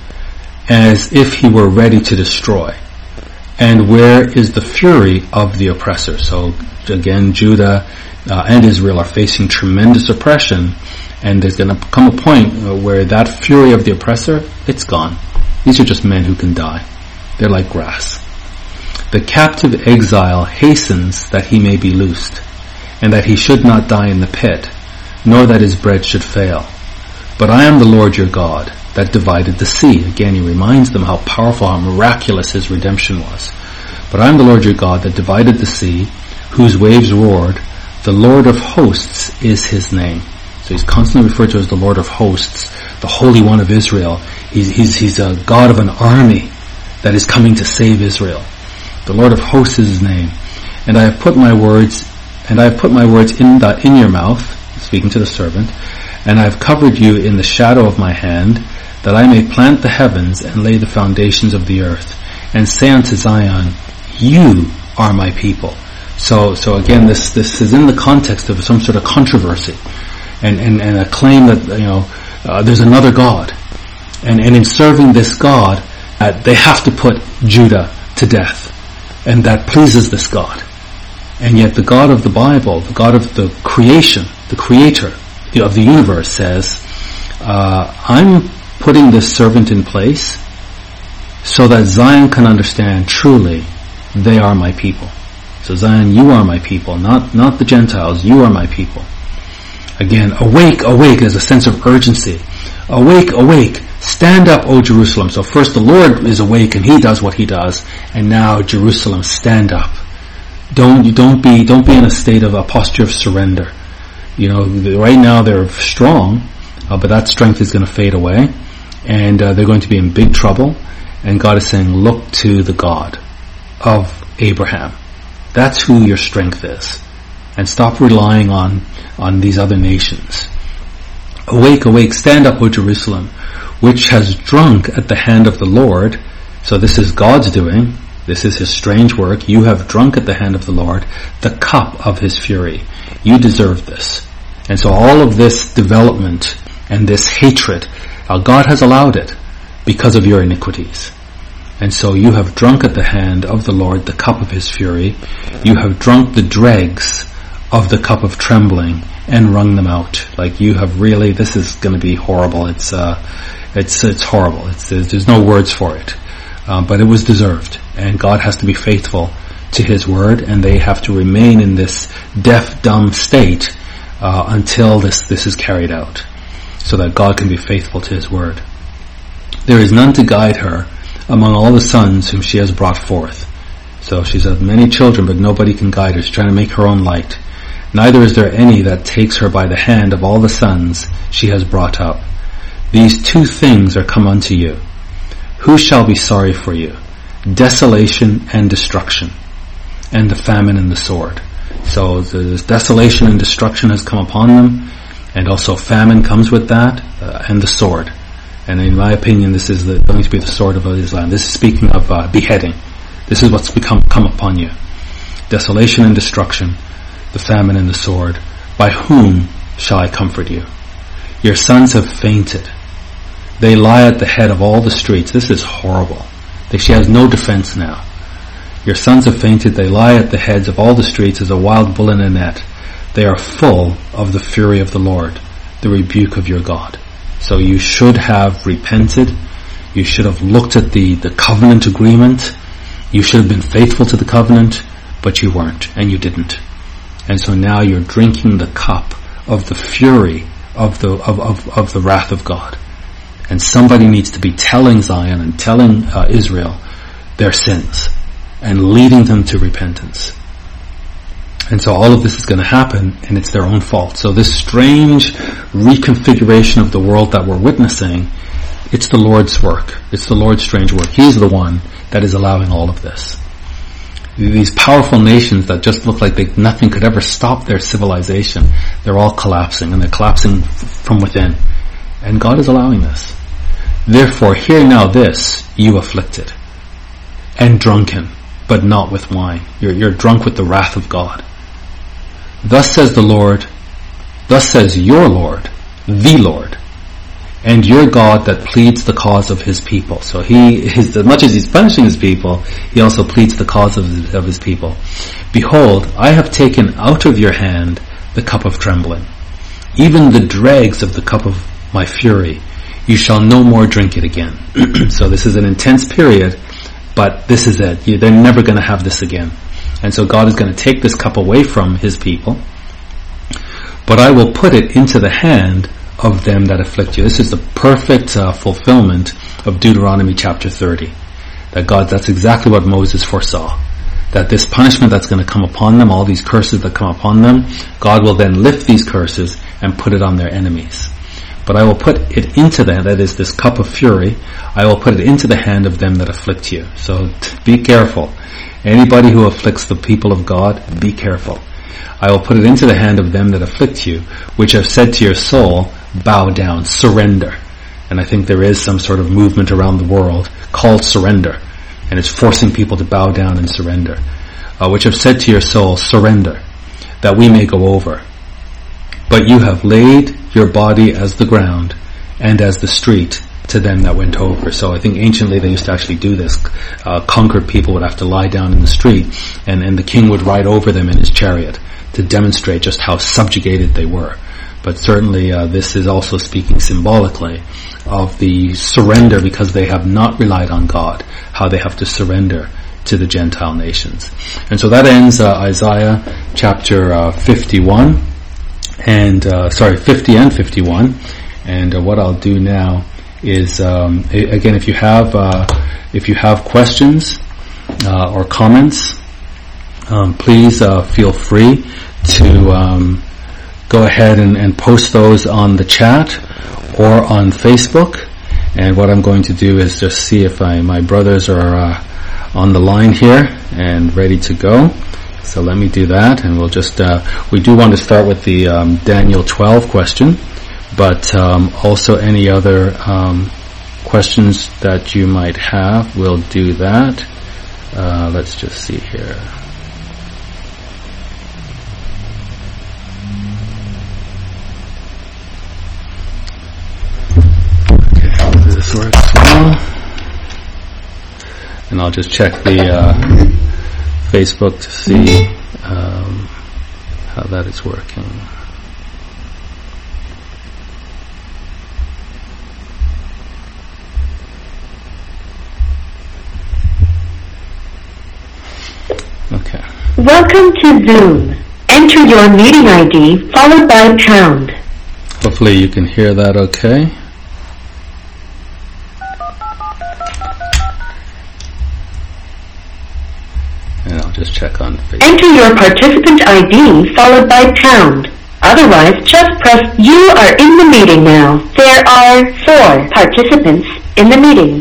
as if he were ready to destroy. And where is the fury of the oppressor? So again, Judah and Israel are facing tremendous oppression, and there's going to come a point where that fury of the oppressor, it's gone. These are just men who can die. They're like grass. The captive exile hastens that he may be loosed, and that he should not die in the pit, nor that his bread should fail. But I am the Lord your God, that divided the sea. Again, he reminds them how powerful, how miraculous his redemption was. But I am the Lord your God, that divided the sea, whose waves roared. The Lord of hosts is his name. So he's constantly referred to as the Lord of hosts, the Holy One of Israel. He's a God of an army that is coming to save Israel. The Lord of hosts is his name. And I have put my words in your mouth, speaking to the servant, and I have covered you in the shadow of my hand, that I may plant the heavens and lay the foundations of the earth, and say unto Zion, you are my people. So again, this is in the context of some sort of controversy, and a claim that there's another God, and in serving this God, they have to put Judah to death, and that pleases this God. And yet the God of the Bible, the God of the creation, the creator of the universe says, I'm putting this servant in place so that Zion can understand truly they are my people. So Zion, you are my people, not the Gentiles, you are my people. Again, awake, awake, there's a sense of urgency. Awake, awake, stand up, O Jerusalem. So first the Lord is awake and he does what he does, and now Jerusalem, stand up. Don't be in a state of a posture of surrender. Right now they're strong, but that strength is going to fade away, and they're going to be in big trouble. And God is saying, look to the God of Abraham. That's who your strength is, and stop relying on these other nations. Awake, awake, stand up, O Jerusalem, which has drunk at the hand of the Lord. So this is God's doing. This is his strange work. You have drunk at the hand of the Lord the cup of his fury. You deserve this. And so all of this development and this hatred, God has allowed it because of your iniquities. And so you have drunk at the hand of the Lord the cup of his fury. You have drunk the dregs of the cup of trembling and wrung them out. Like you have really, this is going to be horrible. It's horrible. There's no words for it. but it was deserved, and God has to be faithful to His word, and they have to remain in this deaf, dumb state until this is carried out, so that God can be faithful to His word. There is none to guide her among all the sons whom she has brought forth. So she's had many children, but nobody can guide her. She's trying to make her own light. Neither is there any that takes her by the hand of all the sons she has brought up. These two things are come unto you. Who shall be sorry for you? Desolation and destruction, and the famine and the sword. So the desolation and destruction has come upon them, and also famine comes with that, and the sword. And in my opinion, this is going to be the sword of Islam. This is speaking of beheading. This is what's come upon you. Desolation and destruction, the famine and the sword. By whom shall I comfort you? Your sons have fainted. They lie at the head of all the streets. This is horrible. She has no defense now. Your sons have fainted. They lie at the heads of all the streets as a wild bull in a net. They are full of the fury of the Lord, the rebuke of your God. So you should have repented. You should have looked at the covenant agreement. You should have been faithful to the covenant, but you weren't, and you didn't. And so now you're drinking the cup of the fury of the wrath of God. And somebody needs to be telling Zion and telling Israel their sins and leading them to repentance. And so all of this is going to happen, and it's their own fault. So this strange reconfiguration of the world that we're witnessing, it's the Lord's work. It's the Lord's strange work. He's the one that is allowing all of this. These powerful nations that just look like nothing could ever stop their civilization, they're all collapsing, and they're collapsing from within. And God is allowing this. Therefore, hear now this, you afflicted, and drunken, but not with wine. You're drunk with the wrath of God. Thus says the Lord, thus says your Lord, the Lord, and your God that pleads the cause of His people. So as much as He's punishing His people, He also pleads the cause of His people. Behold, I have taken out of your hand the cup of trembling, even the dregs of the cup of my fury. You shall no more drink it again. So this is an intense period, but this is it. They're never going to have this again. And so God is going to take this cup away from His people, but I will put it into the hand of them that afflict you. This is the perfect fulfillment of Deuteronomy chapter 30. That's exactly what Moses foresaw. That this punishment that's going to come upon them, all these curses that come upon them, God will then lift these curses and put it on their enemies. But I will put it into them, that is this cup of fury, I will put it into the hand of them that afflict you. So be careful. Anybody who afflicts the people of God, be careful. I will put it into the hand of them that afflict you, which have said to your soul, bow down, surrender. And I think there is some sort of movement around the world called surrender. And it's forcing people to bow down and surrender. Which have said to your soul, surrender, that we may go over. But you have laid your body as the ground and as the street to them that went over. So I think anciently they used to actually do this. Conquered people would have to lie down in the street, and the king would ride over them in his chariot to demonstrate just how subjugated they were. But certainly this is also speaking symbolically of the surrender, because they have not relied on God, how they have to surrender to the Gentile nations. And so that ends Isaiah chapter 51, and 50 and 51. And what I'll do now is, again, if you have questions or comments, please feel free to go ahead and post those on the chat or on Facebook. And what I'm going to do is just see if my brothers are on the line here and ready to go. So let me do that, and we'll just we do want to start with the Daniel 12 question, but also any other questions that you might have, we'll do that. Let's just see here. This works well, and I'll just check the Facebook to see how that is working. Welcome to Zoom. Enter your meeting ID followed by pound. Hopefully you can hear that okay. And I'll just check on Facebook. Enter your participant ID followed by pound. Otherwise, just press You are in the meeting now. There are 4 participants in the meeting.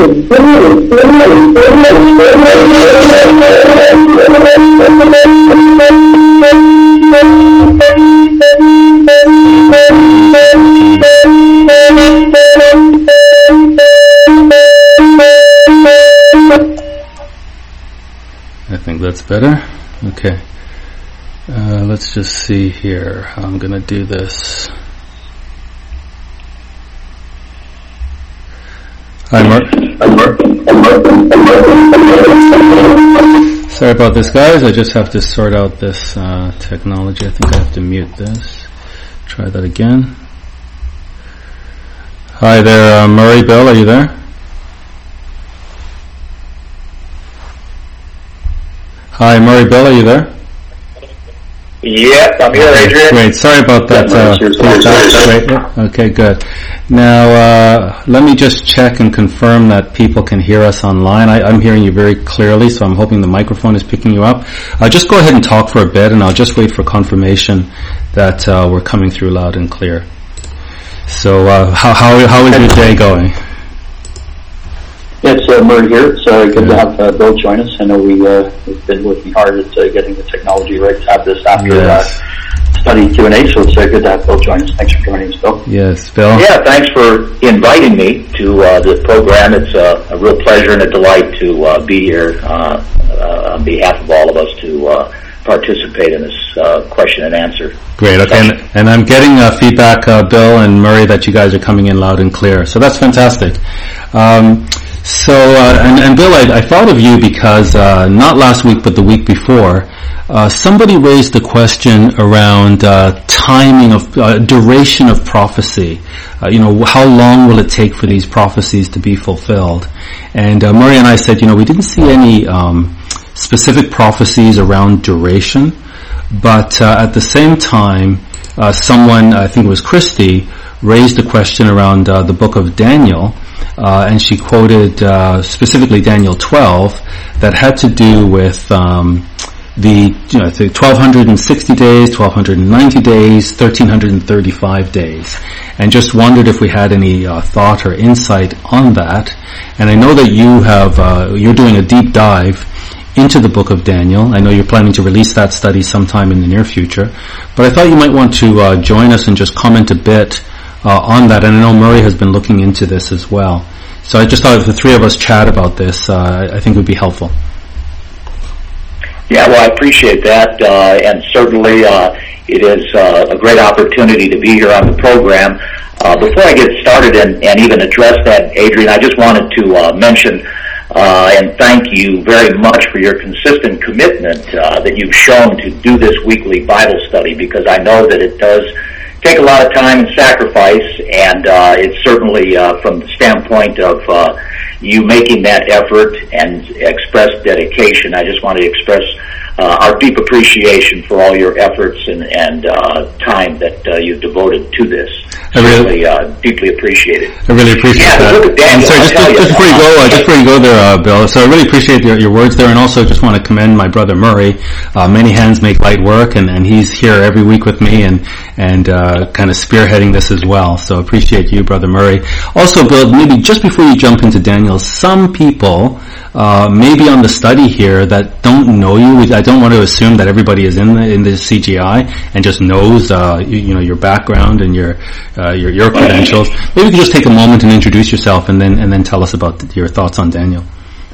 I think that's better. Okay. Let's just see here how I'm going to do this. Hi, Mark. Sorry about this, guys. I just have to sort out this technology. I think I have to mute this. Try that again. Hi there, Murray, Bill, are you there? Hi, Murray, Bill, are you there? Yep, I'm here, Adrian. Great. Sorry about that. Okay, good. Now, let me just check and confirm that people can hear us online. I'm hearing you very clearly, so I'm hoping the microphone is picking you up. Just go ahead and talk for a bit, and I'll just wait for confirmation that we're coming through loud and clear. So, how is your day going? It's Murray here. It's good to have Bill join us. I know we've been working hard at getting the technology right to have this after study Q&A, so it's good to have Bill join us. Thanks for joining us, Bill. Yes, Bill. Yeah, thanks for inviting me to this program. It's a real pleasure and a delight to be here on behalf of all of us to participate in this question and answer. Great, okay, and I'm getting feedback, Bill and Murray, that you guys are coming in loud and clear, so that's fantastic. And Bill, I thought of you because not last week but the week before, somebody raised a question around timing of duration of prophecy. How long will it take for these prophecies to be fulfilled? And Murray and I said, we didn't see any specific prophecies around duration, but at the same time, someone, I think it was Christy, raised a question around the book of Daniel, and she quoted specifically Daniel 12 that had to do with the 1,260 days, 1,290 days, 1,335 days, and just wondered if we had any thought or insight on that. And I know that you're doing a deep dive into the book of Daniel. I know you're planning to release that study sometime in the near future, but I thought you might want to join us and just comment a bit on that. And I know Murray has been looking into this as well. So I just thought if the three of us chat about this, I think it would be helpful. Yeah, well, I appreciate that, and certainly it is a great opportunity to be here on the program. Before I get started and even address that, Adrian, I just wanted to mention and thank you very much for your consistent commitment that you've shown to do this weekly Bible study, because I know that it does take a lot of time and sacrifice, and it's certainly from the standpoint of you making that effort and express dedication. I just want to express our deep appreciation for all your efforts and time that you've devoted to this. Certainly deeply appreciate it. I really appreciate that. Look at Daniel, just before you go there, Bill, so I really appreciate your words there, and also just want to commend my brother Murray. Many hands make light work, and he's here every week with me and kind of spearheading this as well. So appreciate you, brother Murray. Also, Bill, maybe just before you jump into Daniel, some people maybe on the study here that don't know you. I don't want to assume that everybody is in the CGI and just knows your background and your credentials. Maybe you could just take a moment and introduce yourself, and then tell us about your thoughts on Daniel.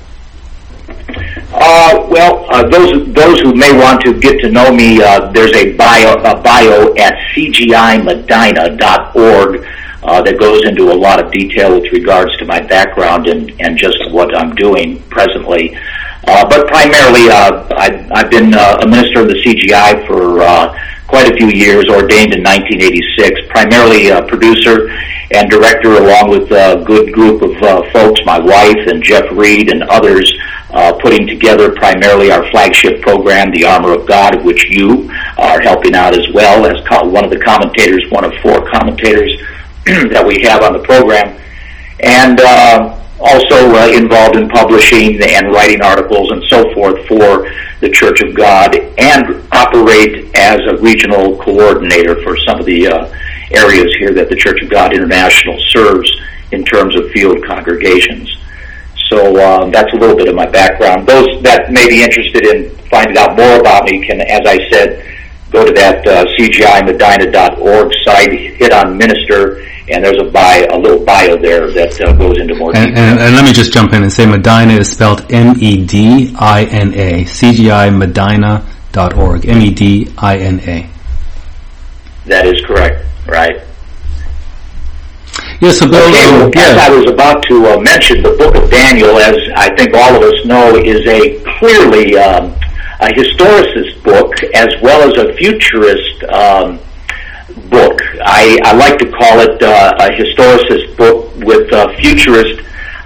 Those who may want to get to know me, there's a bio at cgimedina.org that goes into a lot of detail with regards to my background and just what I'm doing presently. But primarily, I've been a minister of the CGI for quite a few years, ordained in 1986, primarily a producer and director, along with a good group of folks, my wife and Jeff Reed and others, putting together primarily our flagship program, The Armor of God, of which you are helping out as well as one of the commentators, one of 4 commentators that we have on the program. And also involved in publishing and writing articles and so forth for the Church of God, and operate as a regional coordinator for some of the areas here that the Church of God International serves in terms of field congregations. So that's a little bit of my background. Those that may be interested in finding out more about me can, as I said, go to that cgimedina.org site, hit on minister, and there's a little bio there that goes into more detail. And let me just jump in and say Medina is spelled Medina, cgimedina.org, Medina. That is correct, right? Yes, so Bill, as I was about to mention, the book of Daniel, as I think all of us know, is a clearly a historicist book as well as a futurist book. I like to call it a historicist book with futurist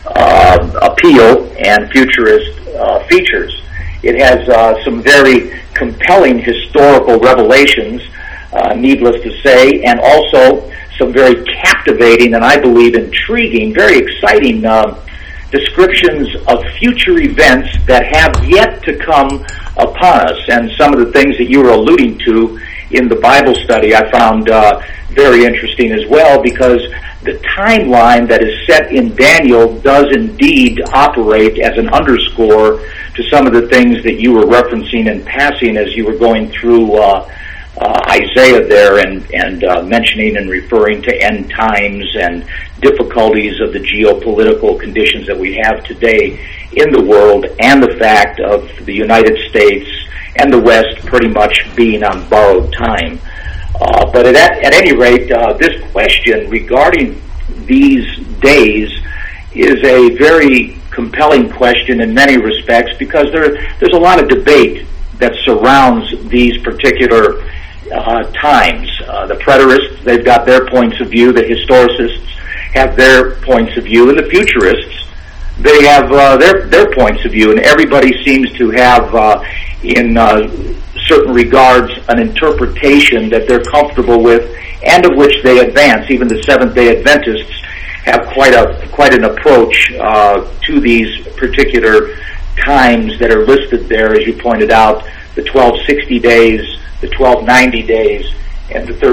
appeal and futurist features. It has some very compelling historical revelations, needless to say, and also some very captivating and I believe intriguing, very exciting descriptions of future events that have yet to come upon us. And some of the things that you were alluding to in the Bible study I found very interesting as well, because the timeline that is set in Daniel does indeed operate as an underscore to some of the things that you were referencing in passing as you were going through Isaiah there and mentioning and referring to end times and difficulties of the geopolitical conditions that we have today in the world, and the fact of the United States and the West pretty much being on borrowed time. But at any rate, this question regarding these days is a very compelling question in many respects, because there's a lot of debate that surrounds these particular times. The preterists, they've got their points of view, the historicists have their points of view, and the futurists, they have their points of view, and everybody seems to have, in certain regards, an interpretation that they're comfortable with and of which they advance. Even the Seventh-day Adventists have quite an approach to these particular times that are listed there, as you pointed out, the 1260 days, the 1290 days, and the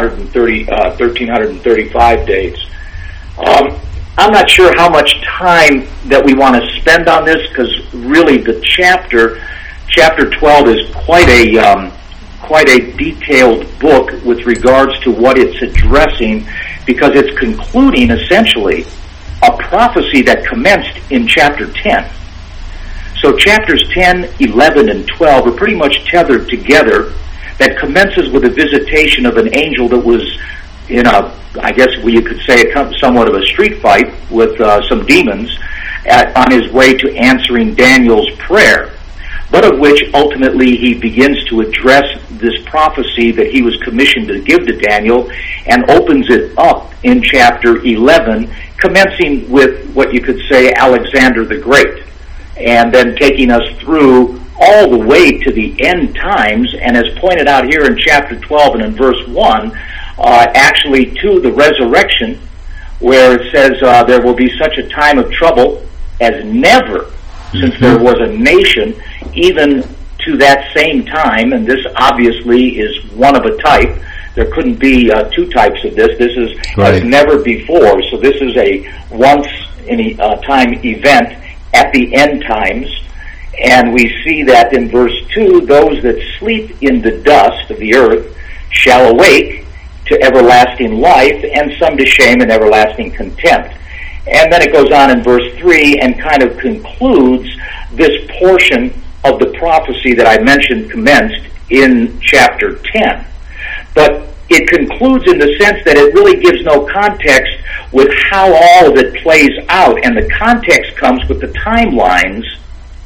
1335 days. I'm not sure how much time that we want to spend on this, because really the chapter 12 is quite a detailed book with regards to what it's addressing, because it's concluding essentially a prophecy that commenced in chapter 10. So chapters 10, 11, and 12 are pretty much tethered together. That commences with a visitation of an angel that was in I guess you could say, somewhat of a street fight with some demons on his way to answering Daniel's prayer, but of which ultimately he begins to address this prophecy that he was commissioned to give to Daniel, and opens it up in chapter 11, commencing with what you could say Alexander the Great, and then taking us through all the way to the end times, and as pointed out here in chapter 12 and in verse 1, actually to the resurrection, where it says there will be such a time of trouble as never since there was a nation, even to that same time, and this obviously is one of a type. There couldn't be two types of this. This is as never before, so this is a once-in-a-time event at the end times. And we see that in verse 2, those that sleep in the dust of the earth shall awake to everlasting life, and some to shame and everlasting contempt. And then it goes on in verse 3 and kind of concludes this portion of the prophecy that I mentioned commenced in chapter 10. But it concludes in the sense that it really gives no context with how all of it plays out, and the context comes with the timelines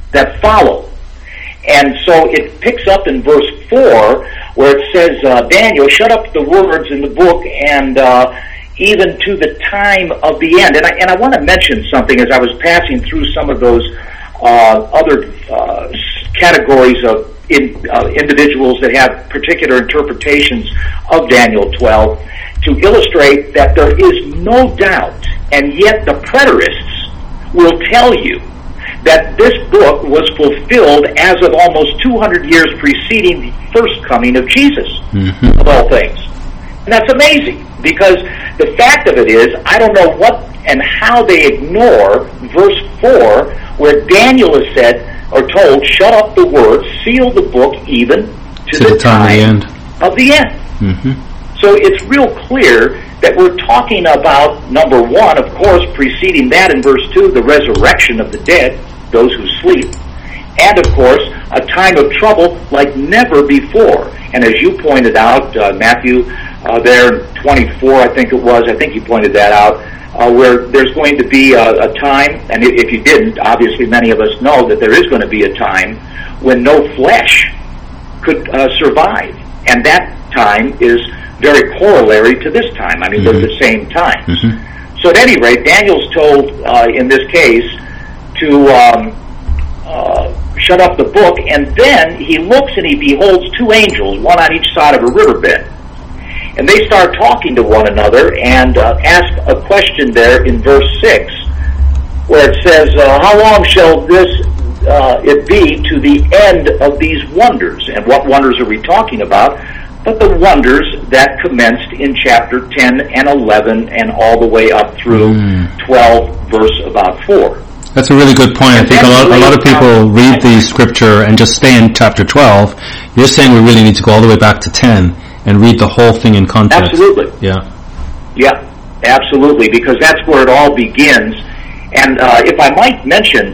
that follow. And so it picks up in verse 4 where it says, Daniel, shut up the words in the book and even to the time of the end. And I want to mention something as I was passing through some of those other categories of individuals that have particular interpretations of Daniel 12 to illustrate that there is no doubt, and yet the preterists will tell you that this book was fulfilled as of almost 200 years preceding the first coming of Jesus, of all things. And that's amazing, because the fact of it is, I don't know what and how they ignore verse 4, where Daniel is said, or told, shut up the words, seal the book even to the time of the end. So it's real clear that we're talking about, number one, of course, preceding that in verse 2, the resurrection of the dead, those who sleep, and of course, a time of trouble like never before. And as you pointed out, Matthew, there in 24, I think you pointed that out, where there's going to be a time, and if you didn't, obviously many of us know that there is going to be a time when no flesh could survive. And that time is very corollary to this time. I mean, they're the same times. So at any rate, Daniel's told in this case to shut up the book, and then he looks and he beholds two angels, one on each side of a riverbed. And they start talking to one another and ask a question there in verse 6, where it says, how long shall this it be to the end of these wonders? And what wonders are we talking about? But the wonders that commenced in chapter 10 and 11 and all the way up through 12, verse about 4. That's a really good point. I think a lot of people read the scripture and just stay in chapter 12. You're saying we really need to go all the way back to 10 and read the whole thing in context. Absolutely. Yeah, absolutely, because that's where it all begins. And if I might mention,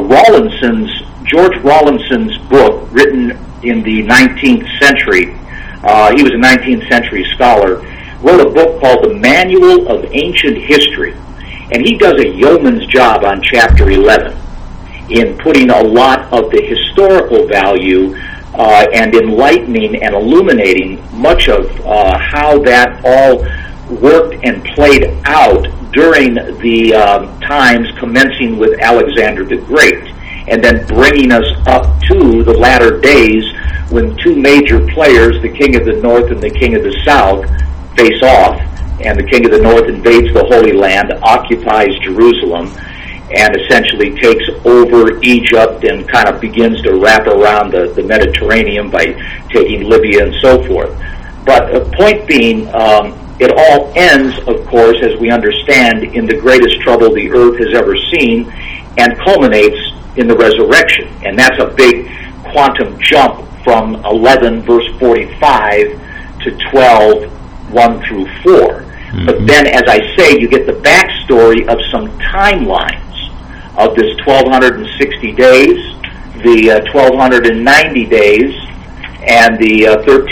George Rawlinson's book, written in the 19th century, he was a 19th century scholar, wrote a book called The Manual of Ancient History. And he does a yeoman's job on chapter 11 in putting a lot of the historical value and enlightening and illuminating much of how that all worked and played out during the times commencing with Alexander the Great, and then bringing us up to the latter days when two major players, the King of the North and the King of the South, face off, and the King of the North invades the Holy Land, occupies Jerusalem, and essentially takes over Egypt and kind of begins to wrap around the Mediterranean by taking Libya and so forth. But the point being, it all ends, of course, as we understand, in the greatest trouble the earth has ever seen, and culminates in the resurrection. And that's a big quantum jump from 11, verse 45, to 12, 1 through 4. But then, as I say, you get the backstory of some timelines of this 1,260 days, the 1,290 days, and the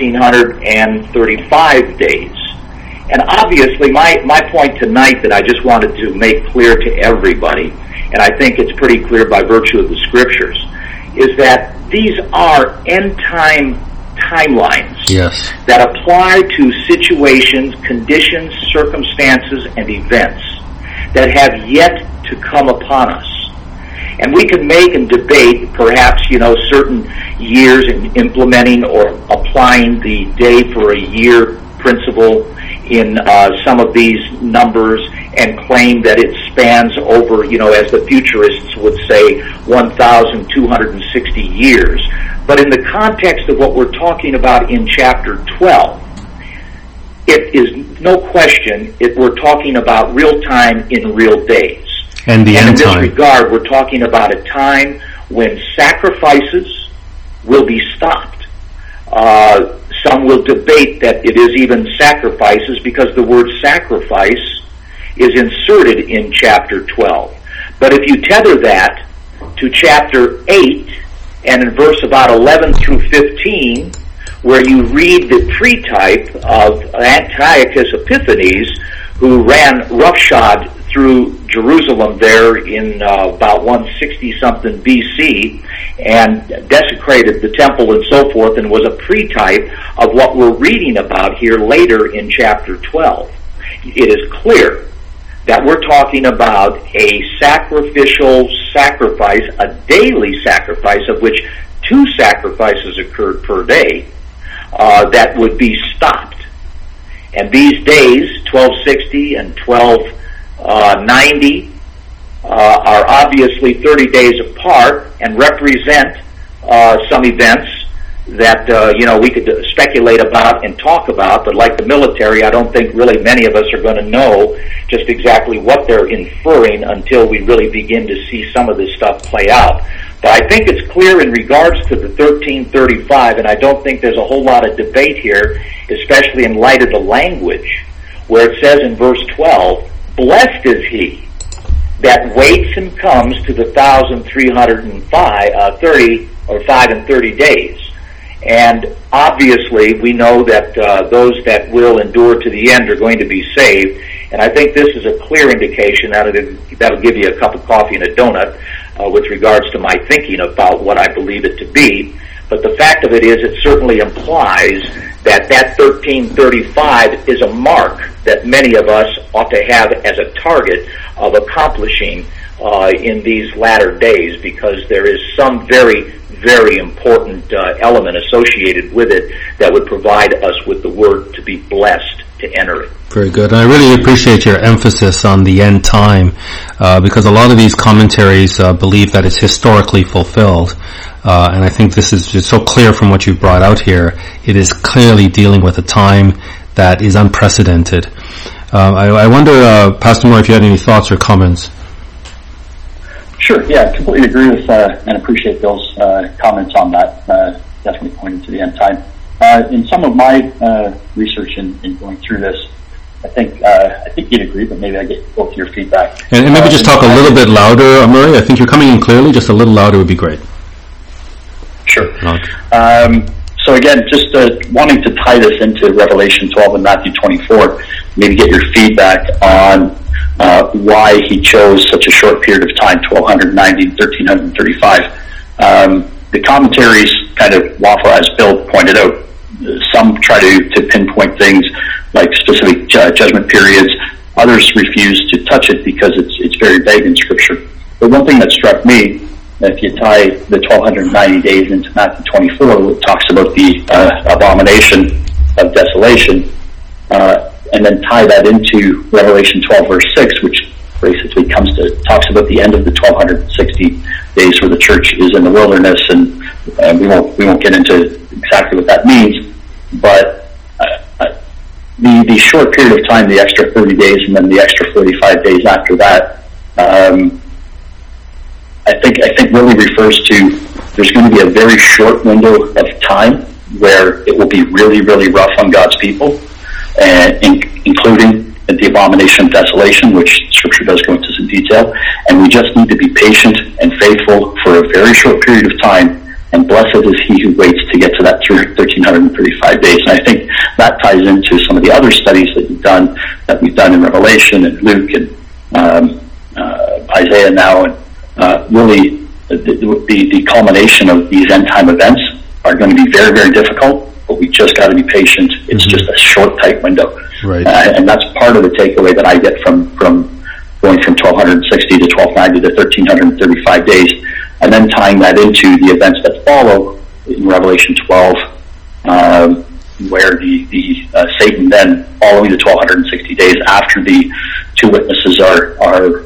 1,335 days. And obviously, my point tonight that I just wanted to make clear to everybody, and I think it's pretty clear by virtue of the scriptures, is that these are end-time timelines that apply to situations, conditions, circumstances, and events that have yet to come upon us. And we can make and debate perhaps, certain years in implementing or applying the day for a year principle in some of these numbers and claim that it spans over, as the futurists would say, 1,260 years. But in the context of what we're talking about in chapter 12, it is no question we're talking about real time in real days. And the end time. In this regard, we're talking about a time when sacrifices will be stopped. Some will debate that it is even sacrifices because the word sacrifice is inserted in chapter 12. But if you tether that to chapter 8, and in verse about 11 through 15, where you read the pre-type of Antiochus Epiphanes, who ran roughshod through Jerusalem there in about 160-something BC and desecrated the temple and so forth, and was a pre-type of what we're reading about here later in chapter 12. It is clear that we're talking about a sacrificial sacrifice, a daily sacrifice, of which 2 sacrifices occurred per day, that would be stopped. And these days, 1260 and 1290, are obviously 30 days apart and represent some events that we could speculate about and talk about, but like the military, I don't think really many of us are going to know just exactly what they're inferring until we really begin to see some of this stuff play out. But I think it's clear in regards to the 1335, and I don't think there's a whole lot of debate here, especially in light of the language, where it says in verse 12, "Blessed is he that waits and comes to the 1,305 and 30 days." And obviously, we know that those that will endure to the end are going to be saved. And I think this is a clear indication that'll give you a cup of coffee and a donut with regards to my thinking about what I believe it to be. But the fact of it is, it certainly implies that 1335 is a mark that many of us ought to have as a target of accomplishing in these latter days, because there is some very, very important element associated with it that would provide us with the word to be blessed to enter it. Very good. I really appreciate your emphasis on the end time, because a lot of these commentaries believe that it's historically fulfilled. And I think this is just so clear from what you've brought out here. It is clearly dealing with a time that is unprecedented. I wonder, Pastor Moore, if you had any thoughts or comments. Sure, yeah, completely agree with and appreciate Bill's comments on that, definitely pointing to the end time. In some of my research in going through this, I think you'd agree, but maybe I get both your feedback. And maybe just talk a little bit louder, Murray. I think you're coming in clearly. Just a little louder would be great. Sure. Okay. So again, just wanting to tie this into Revelation 12 and Matthew 24, maybe get your feedback on why he chose such a short period of time, 1290 and 1335. The commentaries kind of waffle, as Bill pointed out. Some try to pinpoint things like specific judgment periods. Others refuse to touch it because it's very vague in Scripture. But one thing that struck me, if you tie the 1290 days into Matthew 24, it talks about the abomination of desolation, and then tie that into Revelation 12 verse 6, which basically talks about the end of the 1260 days where the church is in the wilderness, and we won't get into exactly what that means, but the short period of time, the extra 30 days, and then the extra 45 days after that, I think really refers to there's going to be a very short window of time where it will be really, really rough on God's people, including the abomination of desolation, which Scripture does go into some detail. And we just need to be patient and faithful for a very short period of time, and blessed is he who waits to get to that 1,335 days. And I think that ties into some of the other studies that we've done in Revelation and Luke and Isaiah now, and really the culmination of these end time events are going to be very, very difficult, but we just got to be patient. It's just a short, tight window. Right. And that's part of the takeaway that I get from going from 1260 to 1290 to 1335 days, and then tying that into the events that follow in Revelation 12, where the Satan then, following the 1260 days after the two witnesses are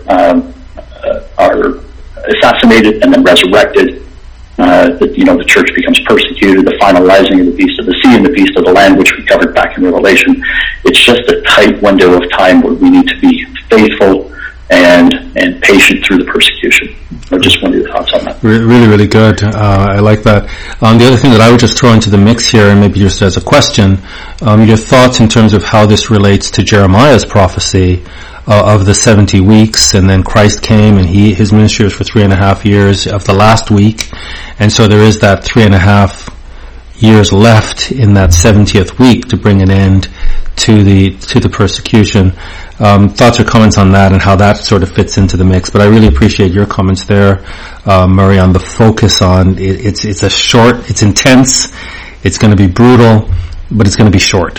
assassinated and then resurrected, the church becomes persecuted, the finalizing of the beast of the sea and the beast of the land, which we covered back in Revelation. It's just a tight window of time where we need to be faithful and patient through the persecution. I just wanted your thoughts on that. Really, really good. I like that. The other thing that I would just throw into the mix here, and maybe just as a question, your thoughts in terms of how this relates to Jeremiah's prophecy of the 70 weeks, and then Christ came, and his ministry was for 3.5 years of the last week, and so there is that 3.5 years left in that 70th week to bring an end to the persecution. thoughts or comments on that and how that sort of fits into the mix. But I really appreciate your comments there, Murray, on the focus on it's a short, it's intense, it's going to be brutal, but it's going to be short.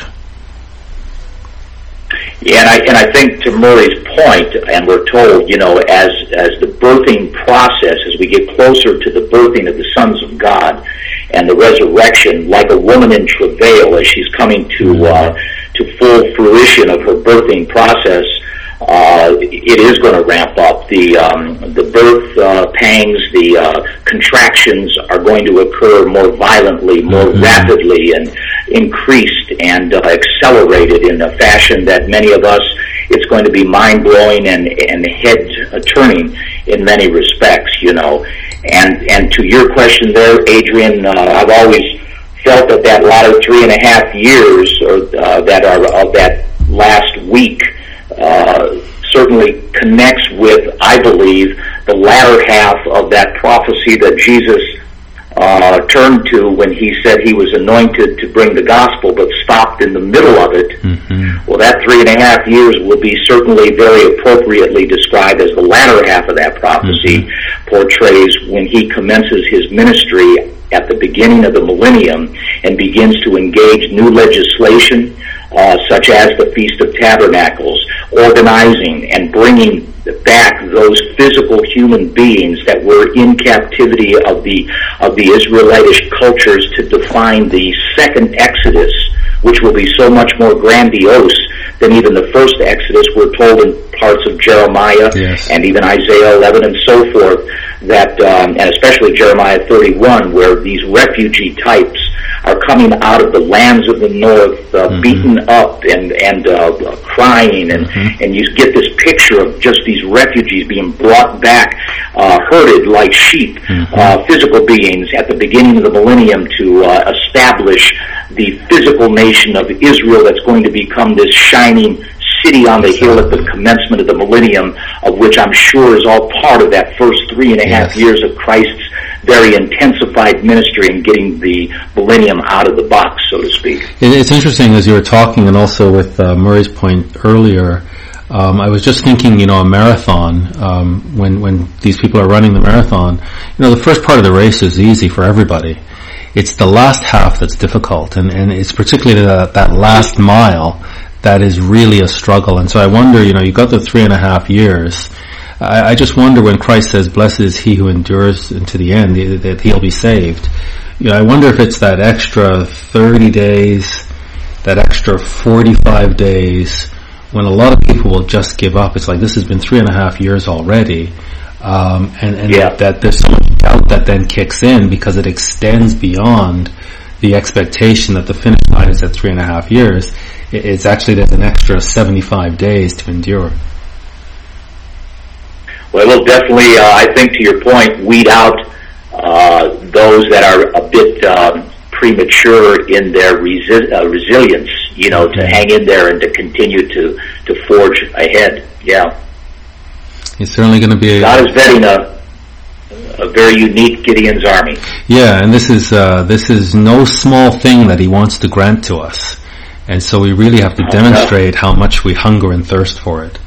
Yeah, and I think to Murray's point, and we're told, as the birthing process, as we get closer to the birthing of the sons of God and the resurrection, like a woman in travail, as she's coming to full fruition of her birthing process, it is going to ramp up. The birth pangs, the contractions are going to occur more violently, more rapidly, and increased and accelerated in a fashion that many of us, it's going to be mind-blowing and head-turning in many respects, And to your question there, Adrian, I've always felt that latter 3.5 years that are of that last week certainly connects with, I believe, the latter half of that prophecy that Jesus turned to when he said he was anointed to bring the gospel but stopped in the middle of it. Well, that 3.5 years will be certainly very appropriately described as the latter half of that prophecy portrays when he commences his ministry at the beginning of the millennium and begins to engage new legislation such as the Feast of Tabernacles, organizing and bringing back those physical human beings that were in captivity of the Israelitish cultures to define the second Exodus, which will be so much more grandiose than even the first Exodus. We're told in parts of Jeremiah and even Isaiah 11 and so forth that, and especially Jeremiah 31, where these refugee types are coming out of the lands of the north, beaten up and crying, and you get this picture of just these refugees being brought back, herded like sheep, physical beings at the beginning of the millennium to establish the physical nation of Israel that's going to become this shining city on the hill at the commencement of the millennium, of which I'm sure is all part of that first 3.5 years of Christ's very intensified ministry in getting the millennium out of the box, so to speak. It's interesting, as you were talking, and also with Murray's point earlier, I was just thinking, a marathon, when these people are running the marathon, the first part of the race is easy for everybody. It's the last half that's difficult, and it's particularly that last mile that is really a struggle. And so I wonder, you got the 3.5 years. I just wonder when Christ says, "Blessed is he who endures into the end, that he'll be saved." I wonder if it's that extra 30 days, that extra 45 days, when a lot of people will just give up. It's like, this has been 3.5 years already, that there's so much doubt that then kicks in because it extends beyond the expectation that the finish line is at 3.5 years. It's actually, there's an extra 75 days to endure. Well, it will definitely, I think to your point, weed out those that are a bit premature in their resilience, to hang in there and to continue to forge ahead. Yeah. It's certainly going to be God is vetting a very unique Gideon's army. Yeah, and this is no small thing that he wants to grant to us. And so we really have to demonstrate how much we hunger and thirst for it.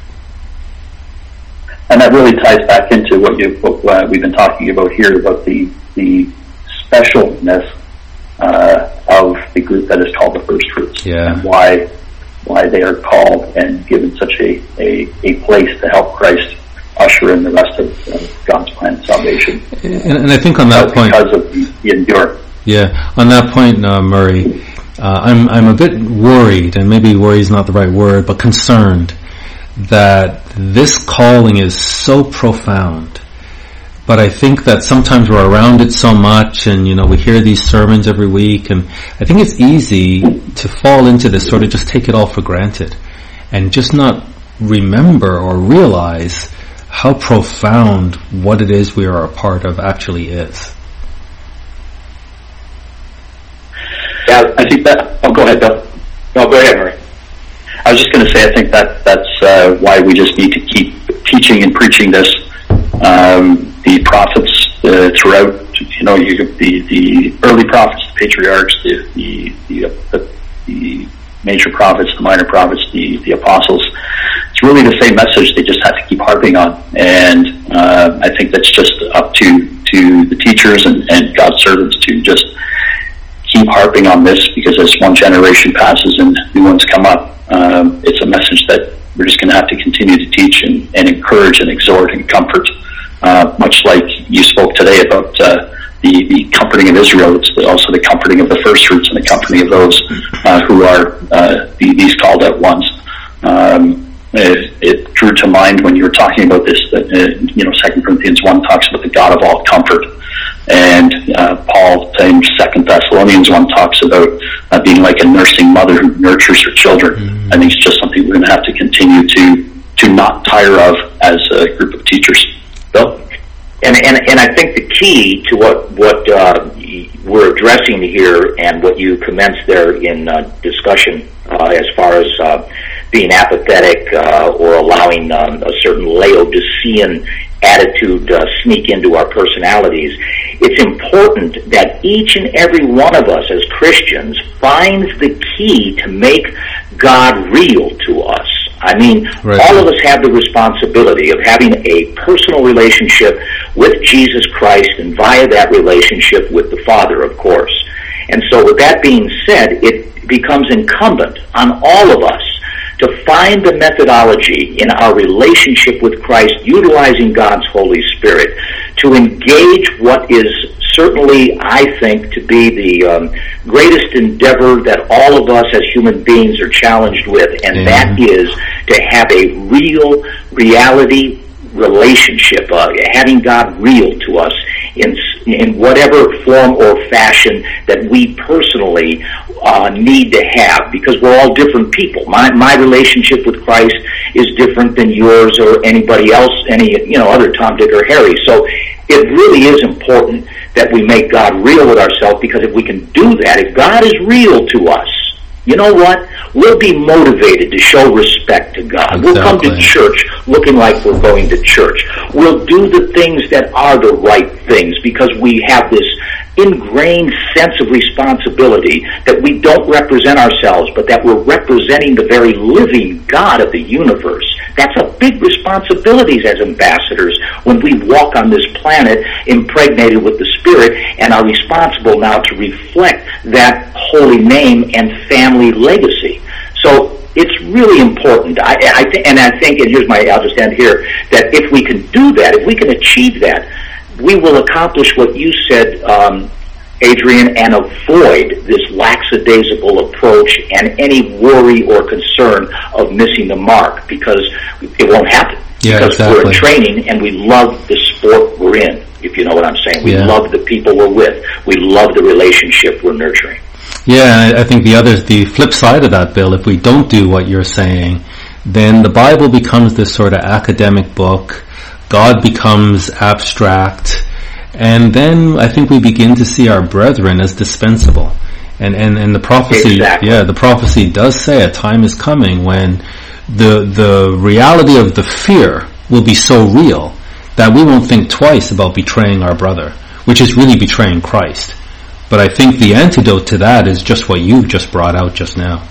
And that really ties back into what we've been talking about here, about the specialness of the group that is called the first fruits, and why they are called and given such a place to help Christ usher in the rest of God's plan of salvation. And I think on that point, because of the endurance. Yeah, on that point, Murray, I'm a bit worried, and maybe worry is not the right word, but concerned that this calling is so profound. But I think that sometimes we're around it so much, and we hear these sermons every week, and I think it's easy to fall into this sort of just take it all for granted and just not remember or realize how profound what it is we are a part of actually is. Yeah, I think that. Oh, go ahead, Bill. No, go ahead, Murray. I was just going to say, I think that's why we just need to keep teaching and preaching this. The prophets throughout, the early prophets, the patriarchs, the major prophets, the minor prophets, the apostles. It's really the same message. They just have to keep harping on. And I think that's just up to the teachers and God's servants to just keep harping on this, because as one generation passes and new ones come up, it's a message that we're just going to have to continue to teach and encourage and exhort and comfort. Much like you spoke today about the comforting of Israel, it's also the comforting of the first fruits and the comforting of those who are these called out ones. It drew to mind when you were talking about this that 2 Corinthians 1 talks about the God of all comfort, and Paul in 2 Thessalonians 1 talks about being like a nursing mother who nurtures her children. Mm-hmm. I think it's just something we're going to have to continue to not tire of as a group of teachers. Bill? And I think the key to what we're addressing here, and what you commenced there in discussion as far as being apathetic or allowing a certain Laodicean attitude sneak into our personalities, it's important that each and every one of us as Christians finds the key to make God real to us. I mean, right. All of us have the responsibility of having a personal relationship with Jesus Christ, and via that relationship with the Father, of course. And so with that being said, it becomes incumbent on all of us to find the methodology in our relationship with Christ, utilizing God's Holy Spirit, to engage what is certainly, I think, to be the greatest endeavor that all of us as human beings are challenged with, and that is to have a real reality relationship, having God real to us in whatever form or fashion that we personally need to have, because we're all different people. My relationship with Christ is different than yours or anybody else, any other Tom, Dick, or Harry. So it really is important that we make God real with ourselves, because if we can do that, if God is real to us, you know what? We'll be motivated to show respect to God. Exactly. We'll come to church looking like we're going to church. We'll do the things that are the right things, because we have this ingrained sense of responsibility that we don't represent ourselves, but that we're representing the very living God of the universe. That's a big responsibility as ambassadors when we walk on this planet impregnated with the Spirit, and are responsible now to reflect that holy name and family legacy. So it's really important. I think, and I'll just end here, that if we can do that, if we can achieve that, we will accomplish what you said, Adrian, and avoid this lackadaisical approach and any worry or concern of missing the mark, because it won't happen. Yeah, because exactly. We're in training and we love the sport we're in, if you know what I'm saying. We love the people we're with. We love the relationship we're nurturing. Yeah, I think the flip side of that, Bill, if we don't do what you're saying, then the Bible becomes this sort of academic book. God becomes abstract, and then I think we begin to see our brethren as dispensable. And the prophecy, the prophecy does say a time is coming when the reality of the fear will be so real that we won't think twice about betraying our brother, which is really betraying Christ. But I think the antidote to that is just what you've just brought out just now.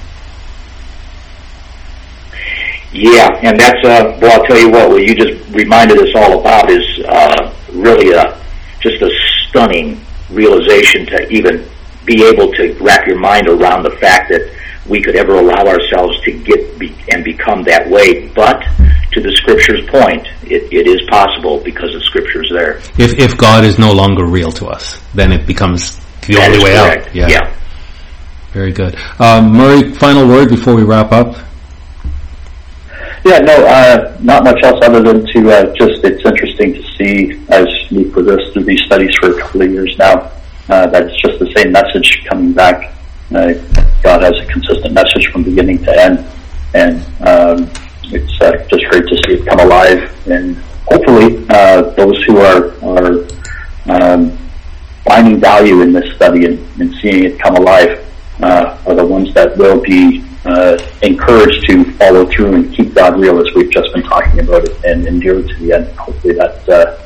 Yeah, and that's, well, I'll tell you what you just reminded us all about is really just a stunning realization to even be able to wrap your mind around the fact that we could ever allow ourselves to and become that way. But to the Scripture's point, it is possible because the Scripture's there. If God is no longer real to us, then it becomes the only way out. Yeah. Very good. Murray, final word before we wrap up? Yeah, no, not much else other than to it's interesting to see, as we progress through these studies for a couple of years now, that it's just the same message coming back. God has a consistent message from beginning to end, and it's just great to see it come alive. And hopefully, those who are finding value in this study and seeing it come alive are the ones that will be encouraged to follow through and keep God real, as we've just been talking about it, and endure to the end. Hopefully that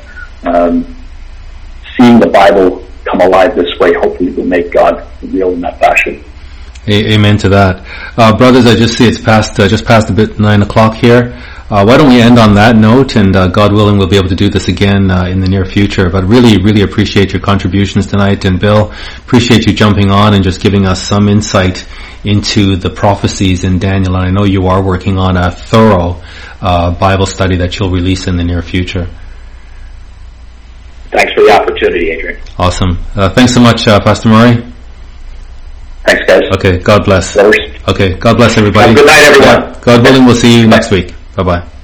seeing the Bible come alive this way hopefully will make God real in that fashion. Amen to that. Brothers, I just see it's just past a bit 9 o'clock here. Why don't we end on that note, and God willing we'll be able to do this again in the near future. But really appreciate your contributions tonight, and Bill, appreciate you jumping on and just giving us some insight into the prophecies in Daniel. And I know you are working on a thorough Bible study that you'll release in the near future. Thanks for the opportunity, Adrian. Awesome. Thanks so much, Pastor Murray. Thanks, guys. Okay, God bless. First. Okay, God bless everybody. Have a good night, everyone. God willing, we'll see you next week. Bye-bye.